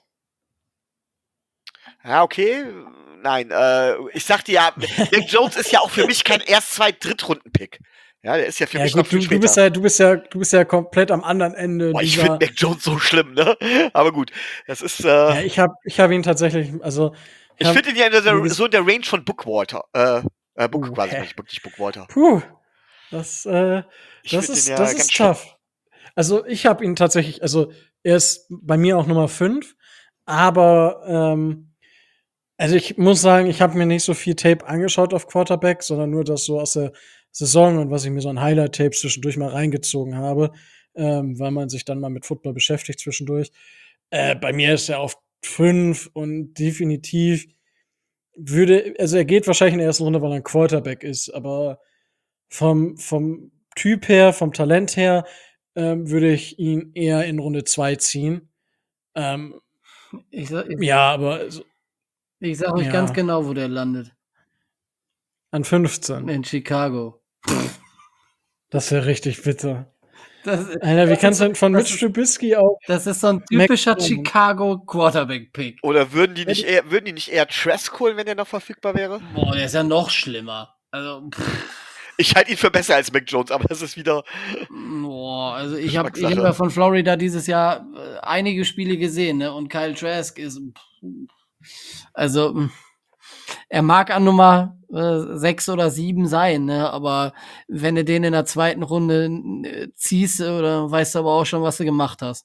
Ja, okay. Nein, äh, ich sagte ja, Mac Jones ist ja auch für mich kein Erst-, Zweit-, Drittrunden-Pick. Ja, der ist ja für Ja mich noch gut, viel du, später. du bist ja, du bist ja, du bist ja komplett am anderen Ende Boah, ich dieser. finde Mac Jones so schlimm, ne? Aber gut, das ist. Äh, Ja, ich habe, ich habe ihn tatsächlich, also ich hab- finde ihn ja in der, wie ges- so in der Range von Bookwalter. Äh, äh Book Uh, quasi, hä? nicht wirklich Bookwalter. Puh, das, äh, Ich das finde ist, den ja das ganz ist schlimm. tough. Also ich habe ihn tatsächlich, also er ist bei mir auch Nummer fünf, aber ähm, also ich muss sagen, ich habe mir nicht so viel Tape angeschaut auf Quarterback, sondern nur das so aus der Saison und was ich mir so an Highlight-Tapes zwischendurch mal reingezogen habe, ähm, weil man sich dann mal mit Football beschäftigt zwischendurch. Äh, bei mir ist er auf fünf und definitiv würde, also er geht wahrscheinlich in der ersten Runde, weil er ein Quarterback ist, aber vom, vom Typ her, vom Talent her, ähm, würde ich ihn eher in Runde zwei ziehen. Ähm, Ich sag, ich, ja, aber so- ich sag euch ja. ganz genau, wo der landet. an fünfzehn. In Chicago. Das wäre richtig bitter. Das, Alter, wie das kannst ist, du denn von das Mitch ist, Trubisky auf das ist so ein Mac typischer Jones? Chicago Quarterback-Pick. Oder würden die nicht eher, würden die nicht eher Trask holen, wenn der noch verfügbar wäre? Boah, der ist ja noch schlimmer. Also, pff, Ich halte ihn für besser als Mac Jones, aber das ist wieder. boah, also ich habe ich Geschmackssache. hab ja von Florida dieses Jahr äh, einige Spiele gesehen, ne? Und Kyle Trask ist. Pff, also, mh, er mag an Nummer äh, sechs oder sieben sein, ne? Aber wenn du den in der zweiten Runde äh, ziehst, oder weißt du aber auch schon, was du gemacht hast.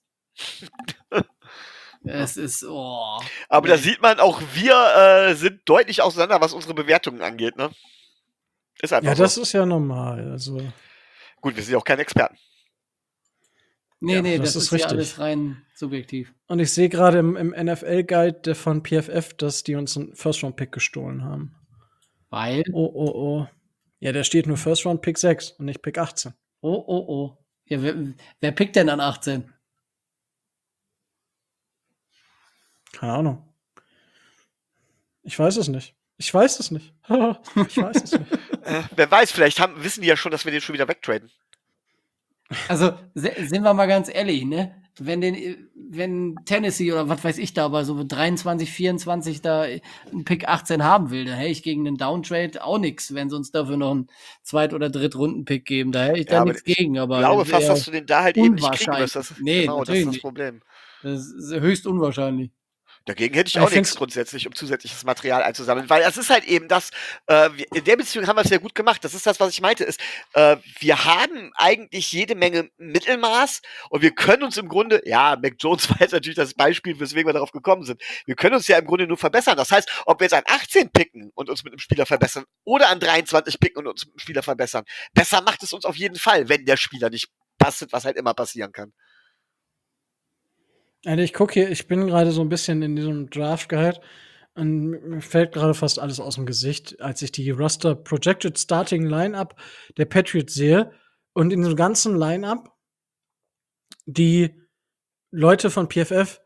Es ist, oh. Aber da Nee. sieht man, auch wir äh, sind deutlich auseinander, was unsere Bewertungen angeht, ne? Ist einfach Ja, so. das ist ja normal. Also, Gut, wir sind ja auch keine Experten. Nee, Ja, nee, das das, ist ist ja richtig. alles rein subjektiv. und ich sehe gerade im, im N F L-Guide von P F F, dass die uns einen First-Round-Pick gestohlen haben. Weil, Oh, oh, oh. Ja, da steht nur First-Round-Pick sechs und nicht Pick achtzehn. oh, oh, oh. Ja, wer, wer pickt denn an achtzehn? Keine Ahnung. Ich weiß es nicht. Ich weiß es nicht. ich weiß es nicht. Äh, wer weiß, vielleicht haben, wissen die ja schon, dass wir den schon wieder wegtraden. Also, se- sind wir mal ganz ehrlich, ne? Wenn den, wenn Tennessee oder was weiß ich da, aber so dreiundzwanzig, vierundzwanzig da einen Pick achtzehn haben will, dann hätte ich gegen einen Downtrade auch nichts, wenn sie uns dafür noch einen Zweit- oder Drittrunden-Pick geben. Da hätte ich Ja, da aber nichts gegen, aber Ich glaube das ist fast, eher dass du den da halt eben nicht kriegen unwahrscheinlich. wirst. Das, Nee, genau, das natürlich ist das nicht. Problem. Das ist höchst unwahrscheinlich. Dagegen hätte ich Ich auch nichts find's- grundsätzlich, um zusätzliches Material einzusammeln, weil das ist halt eben das, äh, wir- in der Beziehung haben wir es sehr gut gemacht. Das ist das, was ich meinte, ist, äh, wir haben eigentlich jede Menge Mittelmaß und wir können uns im Grunde, ja, Mac Jones war jetzt natürlich das Beispiel, weswegen wir darauf gekommen sind. Wir können uns ja im Grunde nur verbessern. Das heißt, ob wir jetzt an achtzehn picken und uns mit einem Spieler verbessern oder an dreiundzwanzig picken und uns mit einem Spieler verbessern, besser macht es uns auf jeden Fall, wenn der Spieler nicht passt, was halt immer passieren kann. Also ich gucke hier, ich bin gerade so ein bisschen in diesem Draft-Guide und mir fällt gerade fast alles aus dem Gesicht, als ich die Roster Projected Starting Lineup der Patriots sehe und in diesem ganzen Lineup die Leute von P F F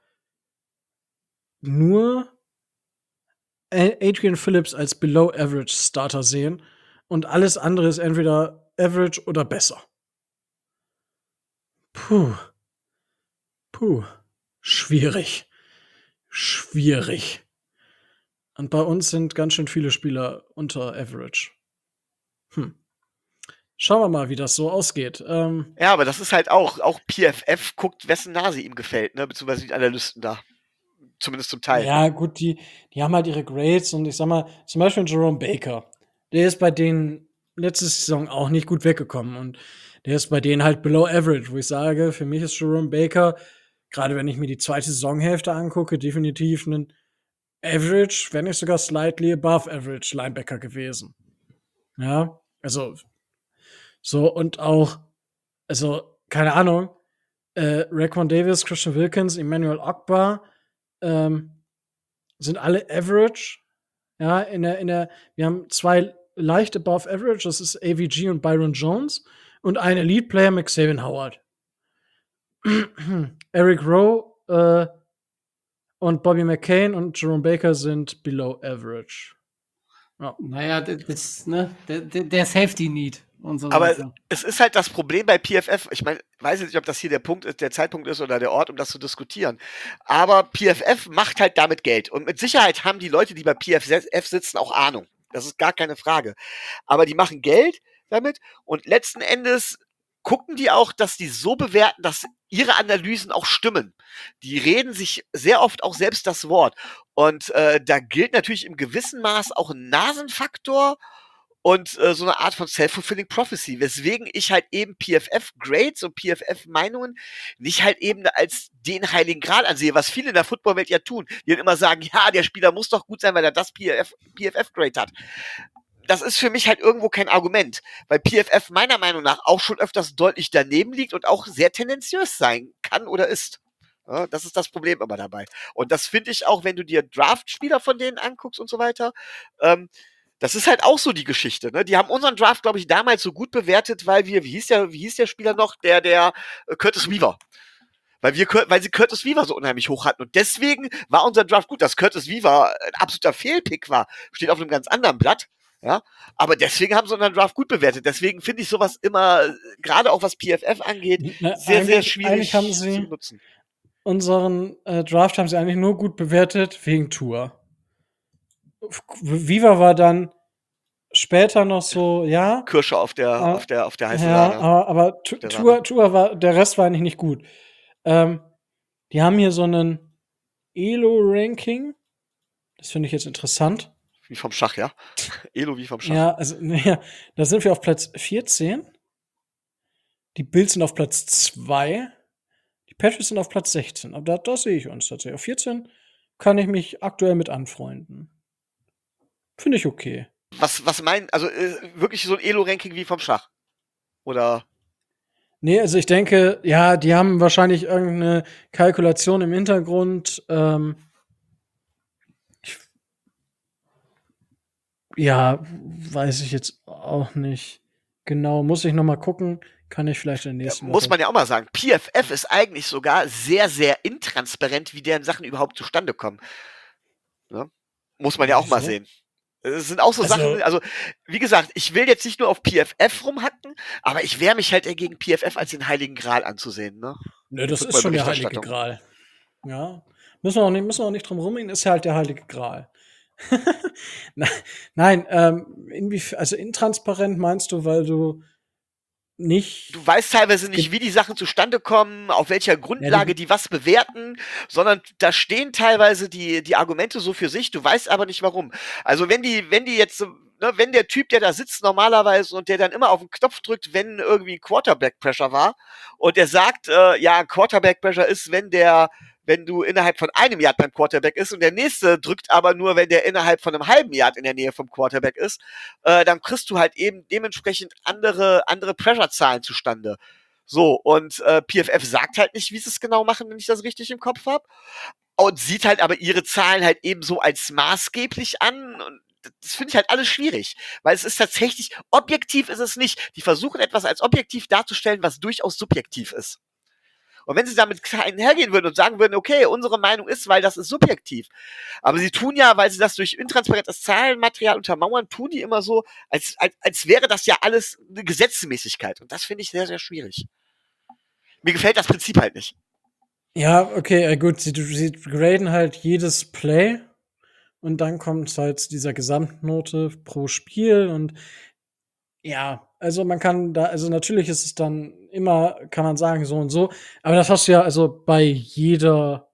nur A- Adrian Phillips als Below Average Starter sehen und alles andere ist entweder Average oder besser. Puh. Puh, schwierig. Schwierig. Und bei uns sind ganz schön viele Spieler unter Average. Hm. Schauen wir mal, wie das so ausgeht. Ähm, Ja, aber das ist halt auch, auch P F F guckt, wessen Nase ihm gefällt, ne? Beziehungsweise die Analysten da. Zumindest zum Teil. ja, gut, die, die haben halt ihre Grades und ich sag mal, zum Beispiel Jerome Baker. Der ist bei denen letzte Saison auch nicht gut weggekommen und der ist bei denen halt below average, wo ich sage, für mich ist Jerome Baker, gerade wenn ich mir die zweite Saisonhälfte angucke, definitiv ein Average, wenn nicht sogar slightly above average Linebacker gewesen. Ja, also so und auch, also keine Ahnung, äh, Raekwon Davis, Christian Wilkins, Emmanuel Ogbah ähm, sind alle average. Ja, in der, in der, wir haben zwei leicht above average, das ist A V G und Byron Jones und ein Elite Player, Xavier Howard. Eric Rowe äh, und Bobby McCain und Jerome Baker sind below average. Ja. Naja, das, ne, der, der Safety Need und so Aber weiter. Es ist halt das Problem bei P F F. Ich meine, weiß nicht, ob das hier der Punkt ist, der Zeitpunkt ist oder der Ort, um das zu diskutieren. Aber P F F macht halt damit Geld. Und mit Sicherheit haben die Leute, die bei P F F sitzen, auch Ahnung. Das ist gar keine Frage. Aber die machen Geld damit und letzten Endes gucken die auch, dass die so bewerten, dass ihre Analysen auch stimmen. Die reden sich sehr oft auch selbst das Wort. Und äh, da gilt natürlich im gewissen Maß auch ein Nasenfaktor und äh, so eine Art von self-fulfilling prophecy, weswegen ich halt eben P F F-Grades und P F F-Meinungen nicht halt eben als den heiligen Gral ansehe, was viele in der Footballwelt ja tun. Die dann immer sagen, ja, der Spieler muss doch gut sein, weil er das P F F-Grade hat. Das ist für mich halt irgendwo kein Argument, weil P F F meiner Meinung nach auch schon öfters deutlich daneben liegt und auch sehr tendenziös sein kann oder ist. Ja, das ist das Problem immer dabei. Und das finde ich auch, wenn du dir Draft-Spieler von denen anguckst und so weiter, ähm, das ist halt auch so die Geschichte, ne? Die haben unseren Draft, glaube ich, damals so gut bewertet, weil wir, wie hieß der, wie hieß der Spieler noch? Der, der äh, Curtis Weaver. Weil wir, weil sie Curtis Weaver so unheimlich hoch hatten. Und deswegen war unser Draft gut. Dass Curtis Weaver ein absoluter Fehlpick war, steht auf einem ganz anderen Blatt. Ja, aber deswegen haben sie unseren Draft gut bewertet. Deswegen finde ich sowas immer, gerade auch was P F F angeht, Na, sehr, sehr eigentlich- schwierig eigentlich haben sie- zu nutzen. Unseren äh, Draft haben sie eigentlich nur gut bewertet wegen Tour. Viva war dann später noch so, ja, Kirsche auf der, Ah, auf der, auf der heißen ja, Sahne. aber, aber Tu- Der Tour, Sahne. Tour war, der Rest war eigentlich nicht gut. Ähm, die haben hier so einen Elo-Ranking. Das finde ich jetzt interessant. Wie vom Schach, ja. Elo wie vom Schach. Ja, also, naja, da sind wir auf Platz vierzehn. Die Bills sind auf Platz zwei. Die Patriots sind auf Platz sechzehn. Aber da, da sehe ich uns tatsächlich. Auf vierzehn kann ich mich aktuell mit anfreunden. Finde ich okay. Was, was meinen, also äh, wirklich so ein Elo-Ranking wie vom Schach? Oder? Nee, also ich denke, ja, die haben wahrscheinlich irgendeine Kalkulation im Hintergrund. Ähm, ich, ja, weiß ich jetzt auch nicht genau. Muss ich noch mal gucken. Kann ich vielleicht in der Ja, nächsten muss Woche. man ja auch mal sagen. P F F ist eigentlich sogar sehr, sehr intransparent, wie deren Sachen überhaupt zustande kommen. Ne? Muss man ja auch mal Wieso? sehen. Es sind auch so Also- Sachen, also wie gesagt, ich will jetzt nicht nur auf P F F rumhacken, aber ich wehre mich halt dagegen, P F F als den heiligen Gral anzusehen. Ne? Nö, das ist schon der heilige Football-Berichterstattung. Gral. Ja. Müssen wir auch nicht, müssen wir auch nicht drum rumgehen, ist ja halt der heilige Gral. Ne- Nein, ähm, inwief- also intransparent meinst du, weil du nicht. Du weißt teilweise nicht, wie die Sachen zustande kommen, auf welcher Grundlage die was bewerten, sondern da stehen teilweise die, die Argumente so für sich, du weißt aber nicht warum. Also wenn die, wenn die jetzt, so, ne, wenn der Typ, der da sitzt normalerweise und der dann immer auf den Knopf drückt, wenn irgendwie Quarterback-Pressure war und der sagt, äh, ja, Quarterback-Pressure ist, wenn der wenn du innerhalb von einem Yard beim Quarterback ist und der nächste drückt aber nur, wenn der innerhalb von einem halben Yard in der Nähe vom Quarterback ist, äh, dann kriegst du halt eben dementsprechend andere, andere Pressure-Zahlen zustande. So, und äh, P F F sagt halt nicht, wie sie es genau machen, wenn ich das richtig im Kopf habe. Und sieht halt aber ihre Zahlen halt eben so als maßgeblich an. Und das finde ich halt alles schwierig. Weil es ist tatsächlich, objektiv ist es nicht. Die versuchen etwas als objektiv darzustellen, was durchaus subjektiv ist. Und wenn sie damit einhergehen würden und sagen würden, okay, unsere Meinung ist, weil das ist subjektiv. Aber sie tun ja, weil sie das durch intransparentes Zahlenmaterial untermauern, tun die immer so, als, als, als wäre das ja alles eine Gesetzmäßigkeit. Und das finde ich sehr, sehr schwierig. Mir gefällt das Prinzip halt nicht. Ja, okay, äh, gut, sie sie graden halt jedes Play und dann kommt halt zu dieser Gesamtnote pro Spiel und ja, also man kann da also natürlich ist es dann immer kann man sagen, so und so, aber das hast du ja also bei jeder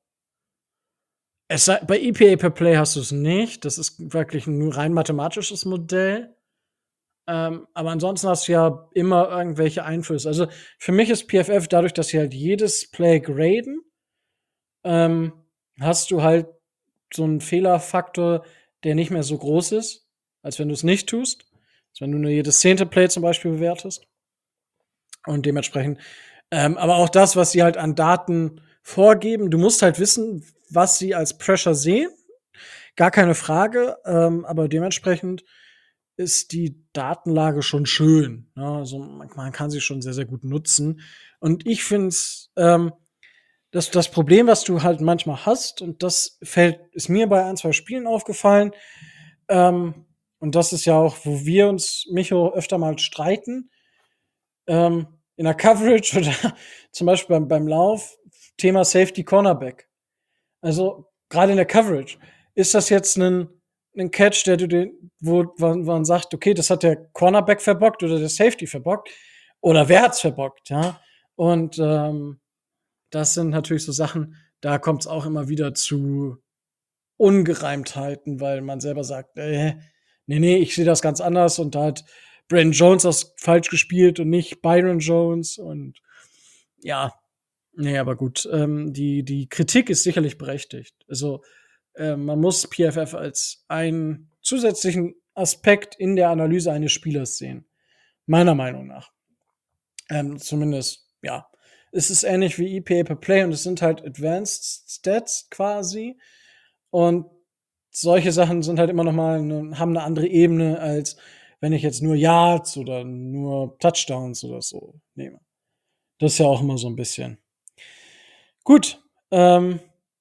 es sei bei E P A per Play hast du's nicht. Das ist wirklich 'n nur rein mathematisches Modell. Ähm, aber ansonsten hast du ja immer irgendwelche Einflüsse. Also, für mich ist P F F dadurch, dass sie halt jedes Play graden, ähm, hast du halt so 'n Fehlerfaktor, der nicht mehr so groß ist, als wenn du's nicht tust. Als wenn du nur jedes zehnte Play zum Beispiel bewertest. Und dementsprechend ähm, aber auch das, was sie halt an Daten vorgeben du musst halt wissen, was sie als Pressure sehen, gar keine Frage, ähm, aber dementsprechend ist die Datenlage schon schön, ne? Also, man man kann sie schon sehr, sehr gut nutzen. Und ich finde es, ähm das das Problem, was du halt manchmal hast, und das fällt ist mir bei ein, zwei Spielen aufgefallen, ähm, und das ist ja auch, wo wir uns, Micho, öfter mal streiten, ähm, in der Coverage oder zum Beispiel beim beim Lauf, Thema Safety Cornerback. Also, grade in der Coverage, ist das jetzt 'nen 'nen Catch, der du den wo wo man sagt: „Okay, das hat der Cornerback verbockt oder der Safety verbockt“, oder wer hat's verbockt, ja? Und, ähm, das sind natürlich so Sachen, da kommt's auch immer wieder zu Ungereimtheiten, weil man selber sagt: „Äh, ne, ne, ich sehe das ganz anders und da hat Brandon Jones das falsch gespielt und nicht Byron Jones“ und ja, ne, aber gut, ähm, die die Kritik ist sicherlich berechtigt. Also, ähm, man muss P F F als einen zusätzlichen Aspekt in der Analyse eines Spielers sehen, meiner Meinung nach. Ähm, zumindest, ja. Es ist ähnlich wie E P A per Play und es sind halt Advanced Stats quasi. Und solche Sachen sind halt immer noch mal 'ne haben 'ne andere Ebene, als wenn ich jetzt nur Yards oder nur Touchdowns oder so nehme. Das ist ja auch immer so 'n bisschen. Gut, ähm,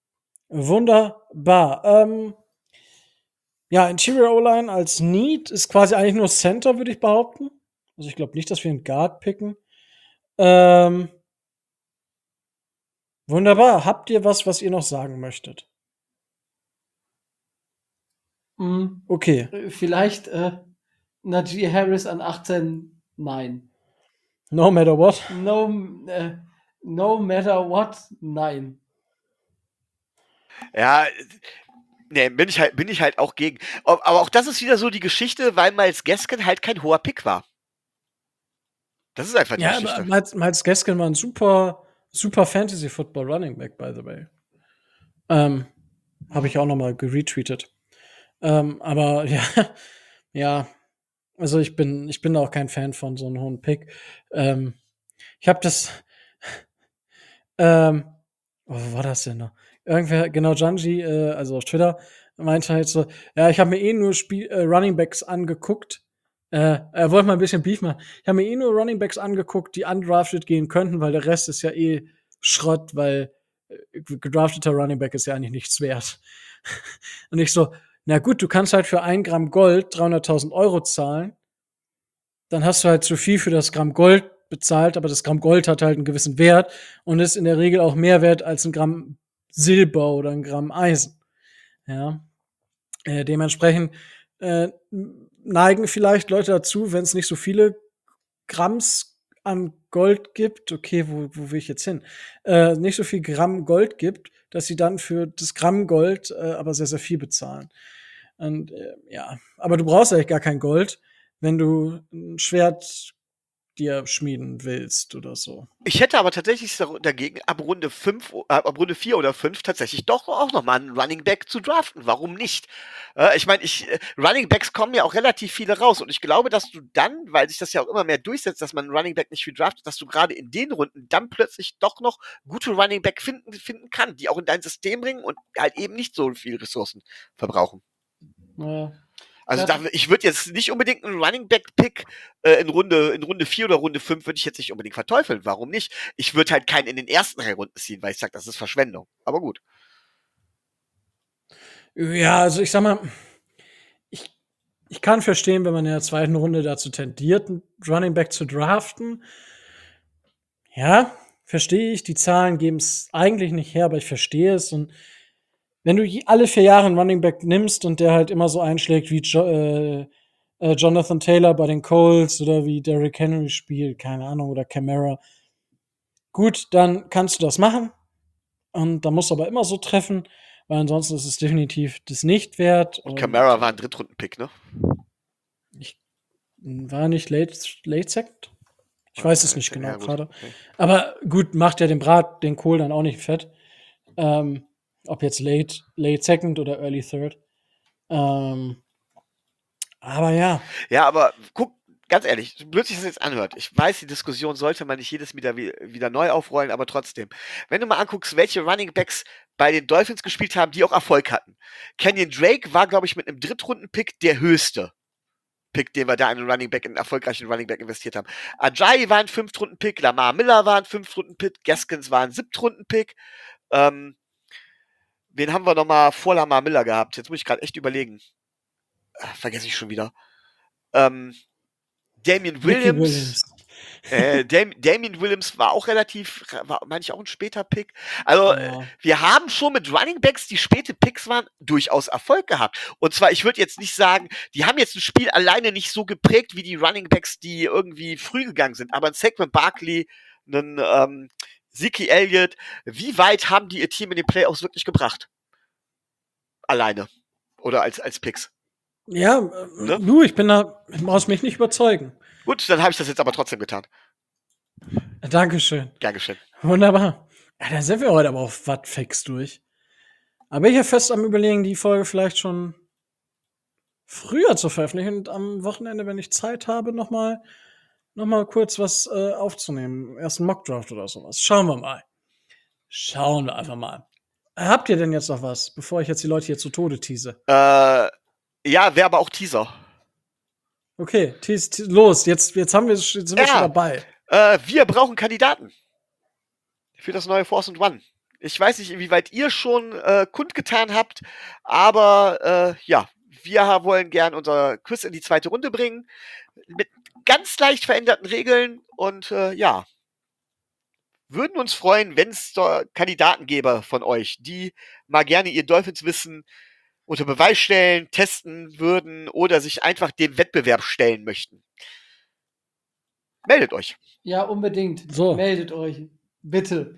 wunderbar. Ähm, ja, Interior O-Line als Need ist quasi eigentlich nur Center, würde ich behaupten. Also, ich glaube nicht, dass wir 'n Guard picken. Ähm Wunderbar. Habt ihr was, was ihr noch sagen möchtet? Hm, Okay. äh, vielleicht, äh, Najee Harris an achtzehn, nein. No matter what? No m äh, no matter what, nein. Ja, ne, bin ich halt bin ich halt auch gegen. A aber auch das ist wieder so die Geschichte, weil Myles Gaskin halt kein hoher Pick war. Das ist einfach die Ja, aber Geschichte. Myles Myles Gaskin war 'n super super Fantasy-Football-Running-Back, by the way. Ähm, habe ich auch noch mal geretweetet. Ähm, aber ja, ja, also, ich bin ich bin auch kein Fan von so 'n hohen Pick. Ähm, ich habe das ähm, oh, wo war das denn noch? Irgendwer genau, Janji, äh, also auf Twitter, meinte halt so: „Ja, ich habe mir eh nur Spiel äh, Running Backs angeguckt“ äh, er wollte mal 'n bisschen Beef machen. „Ich habe mir eh nur Running Backs angeguckt, die undrafted gehen könnten, weil der Rest ist ja eh Schrott, weil, äh, g gedrafteter Running Back ist ja eigentlich nichts wert.“ Und ich so: „Na gut, du kannst halt für ein Gramm Gold dreihunderttausend Euro zahlen“ dann hast du halt zu viel für das Gramm Gold bezahlt, aber das Gramm Gold hat halt 'n gewissen Wert und ist in der Regel auch mehr wert als 'n Gramm Silber oder 'n Gramm Eisen, ja? Äh, dementsprechend, äh, n neigen vielleicht Leute dazu, wenn's nicht so viele Gramms an Gold gibt okay, wo wo will ich jetzt hin? Äh, nicht so viel Gramm Gold gibt, dass sie dann für das Gramm Gold, äh, aber sehr, sehr viel bezahlen. Und, äh, ja aber du brauchst eigentlich gar kein Gold, wenn du 'n Schwert dir schmieden willst oder so. Ich hätte aber tatsächlich da dagegen, ab Runde fünf o ab ab Runde vier oder fünf tatsächlich doch auch noch mal 'n Running Back zu draften. Warum nicht? Äh, ich meine, ich äh, Running Backs kommen ja auch relativ viele raus und ich glaube, dass du dann, weil sich das ja auch immer mehr durchsetzt, dass man 'n Running Back nicht viel draftet, dass du grade in den Runden dann plötzlich doch noch gute Running Back finden finden kann, die auch in dein System bringen und halt eben nicht so viel Ressourcen verbrauchen. Ja. Also, da Ja. w ich würde jetzt nicht unbedingt 'n Running Back Pick, äh, in Runde in Runde vier oder Runde fünf würde ich jetzt nicht unbedingt verteufeln. Warum nicht? Ich würde halt keinen in den ersten drei Runden ziehen, weil ich sage, das ist Verschwendung. Aber gut. Ja, also, ich sage mal, ich ich kann verstehen, wenn man in der zweiten Runde dazu tendiert, 'n Running Back zu draften. Ja, verstehe ich. Die Zahlen geben es eigentlich nicht her, aber ich verstehe es. Und wenn du je- alle vier Jahre einen Running Back nimmst und der halt immer so einschlägt wie jo äh, äh, Jonathan Taylor bei den Colts oder wie Derrick Henry spielt, keine Ahnung, oder Camara, gut, dann kannst du das machen. Und da musst du aber immer so treffen, weil ansonsten ist es definitiv das nicht wert. Und Und Camara war ein Drittrunden-Pick, ne? ich war nicht late, late second? Ich weiß es nicht Ja, genau gut, gerade. okay. Aber gut, macht ja den Brat, den Kohl dann auch nicht fett. Ähm, ob jetzt late, late second oder early third. Ähm, aber ja, Ja, aber guck, ganz ehrlich, so blöd sich das jetzt anhört. Ich weiß, die Diskussion sollte man nicht jedes wieder, wie- wieder neu aufrollen, aber trotzdem. Wenn du mal anguckst, welche Running Backs bei den Dolphins gespielt haben, die auch Erfolg hatten. Kenyon Drake war, glaube ich, mit einem Drittrunden-Pick der höchste Pick, den wir da in einen Running Back, in einen erfolgreichen Running Back investiert haben. Ajayi war ein Fünftrunden-Pick, Lamar Miller war ein Fünftrunden-Pick, Gaskins war ein Siebtrunden-Pick. Ähm, wen haben wir nochmal vor Lamar Miller gehabt? Jetzt muss ich gerade echt überlegen. Ach, vergesse ich schon wieder. Ähm, Damian Ricky Williams. Williams. Äh, Dam Damian Williams war auch relativ, war, meine ich, auch ein später Pick. Also, äh, Ja. wir haben schon mit Running Backs, die späte Picks waren, durchaus Erfolg gehabt. Und zwar, ich würde jetzt nicht sagen, die haben jetzt ein Spiel alleine nicht so geprägt wie die Running Backs, die irgendwie früh gegangen sind. Aber ein Saquon Barkley, ein ähm, Zeke Elliott, wie weit haben die ihr Team in den Playoffs wirklich gebracht? Alleine. Oder als, als Picks. Ja, äh, Ne? du, ich bin da, brauchst mich nicht überzeugen. Gut, dann habe ich das jetzt aber trotzdem getan. Dankeschön. Gern geschehen. Wunderbar. Ja, da sind wir heute aber auf Watt fix durch. Aber ich bin fest am Überlegen, die Folge vielleicht schon früher zu veröffentlichen und am Wochenende, wenn ich Zeit habe, nochmal noch mal kurz was äh, aufzunehmen. Erst einen Mockdraft oder sowas. Schauen wir mal. Schauen wir einfach mal. Habt ihr denn jetzt noch was, bevor ich jetzt die Leute hier zu Tode tease? Äh, ja, wäre aber auch Teaser. Okay, tease, tease, los, jetzt, jetzt, haben wir, jetzt sind wir Ja. schon dabei. Äh, wir brauchen Kandidaten für das neue Force and One. Ich weiß nicht, inwieweit ihr schon äh, kundgetan habt, aber äh, ja, wir wollen gern unser Quiz in die zweite Runde bringen. Mit ganz leicht veränderten Regeln und äh, ja, würden uns freuen, wenn es Kandidaten gäbe von euch, die mal gerne ihr Dolphins-Wissen unter Beweis stellen, testen würden oder sich einfach dem Wettbewerb stellen möchten. Meldet euch. Ja, unbedingt. So. Meldet euch. Bitte.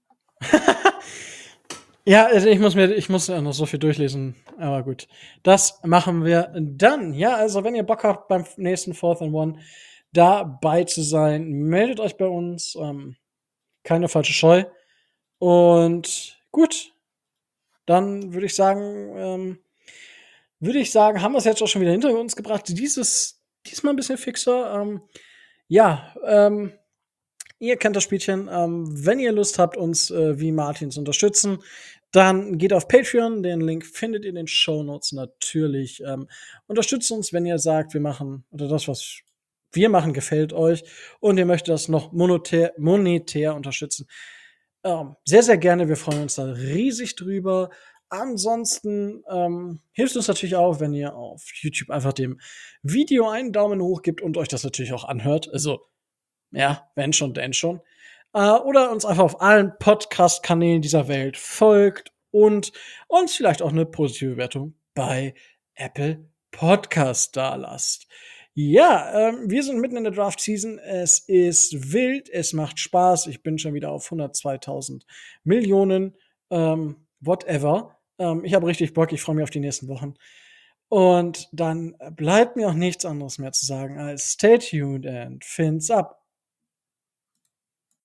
Ja, also ich muss mir, ich muss ja noch so viel durchlesen, aber gut. Das machen wir dann. Ja, also wenn ihr Bock habt, beim nächsten Fourth and One dabei zu sein, meldet euch bei uns. Ähm, keine falsche Scheu. Und gut, dann würde ich sagen, ähm, würde ich sagen, haben wir es jetzt auch schon wieder hinter uns gebracht. Dieses, diesmal ein bisschen fixer. Ähm, ja, ähm, ihr kennt das Spielchen. Ähm, wenn ihr Lust habt, uns äh, wie Martin zu unterstützen, dann geht auf Patreon. Den Link findet ihr in den Shownotes natürlich. Ähm, unterstützt uns, wenn ihr sagt, wir machen, oder das, was wir machen, gefällt euch und ihr möchtet das noch monetär, monetär unterstützen. Ähm, sehr, sehr gerne. Wir freuen uns da riesig drüber. Ansonsten ähm, hilft uns natürlich auch, wenn ihr auf YouTube einfach dem Video einen Daumen hoch gebt und euch das natürlich auch anhört. Also, ja, wenn schon, denn schon. Äh, oder uns einfach auf allen Podcast-Kanälen dieser Welt folgt und uns vielleicht auch eine positive Bewertung bei Apple Podcast dalasst. Ja, ähm, wir sind mitten in der Draft-Season. Es ist wild, es macht Spaß. Ich bin schon wieder auf hundertzweitausend Millionen, ähm, whatever. Ähm, ich habe richtig Bock, ich freue mich auf die nächsten Wochen. Und dann bleibt mir auch nichts anderes mehr zu sagen als stay tuned and fins up.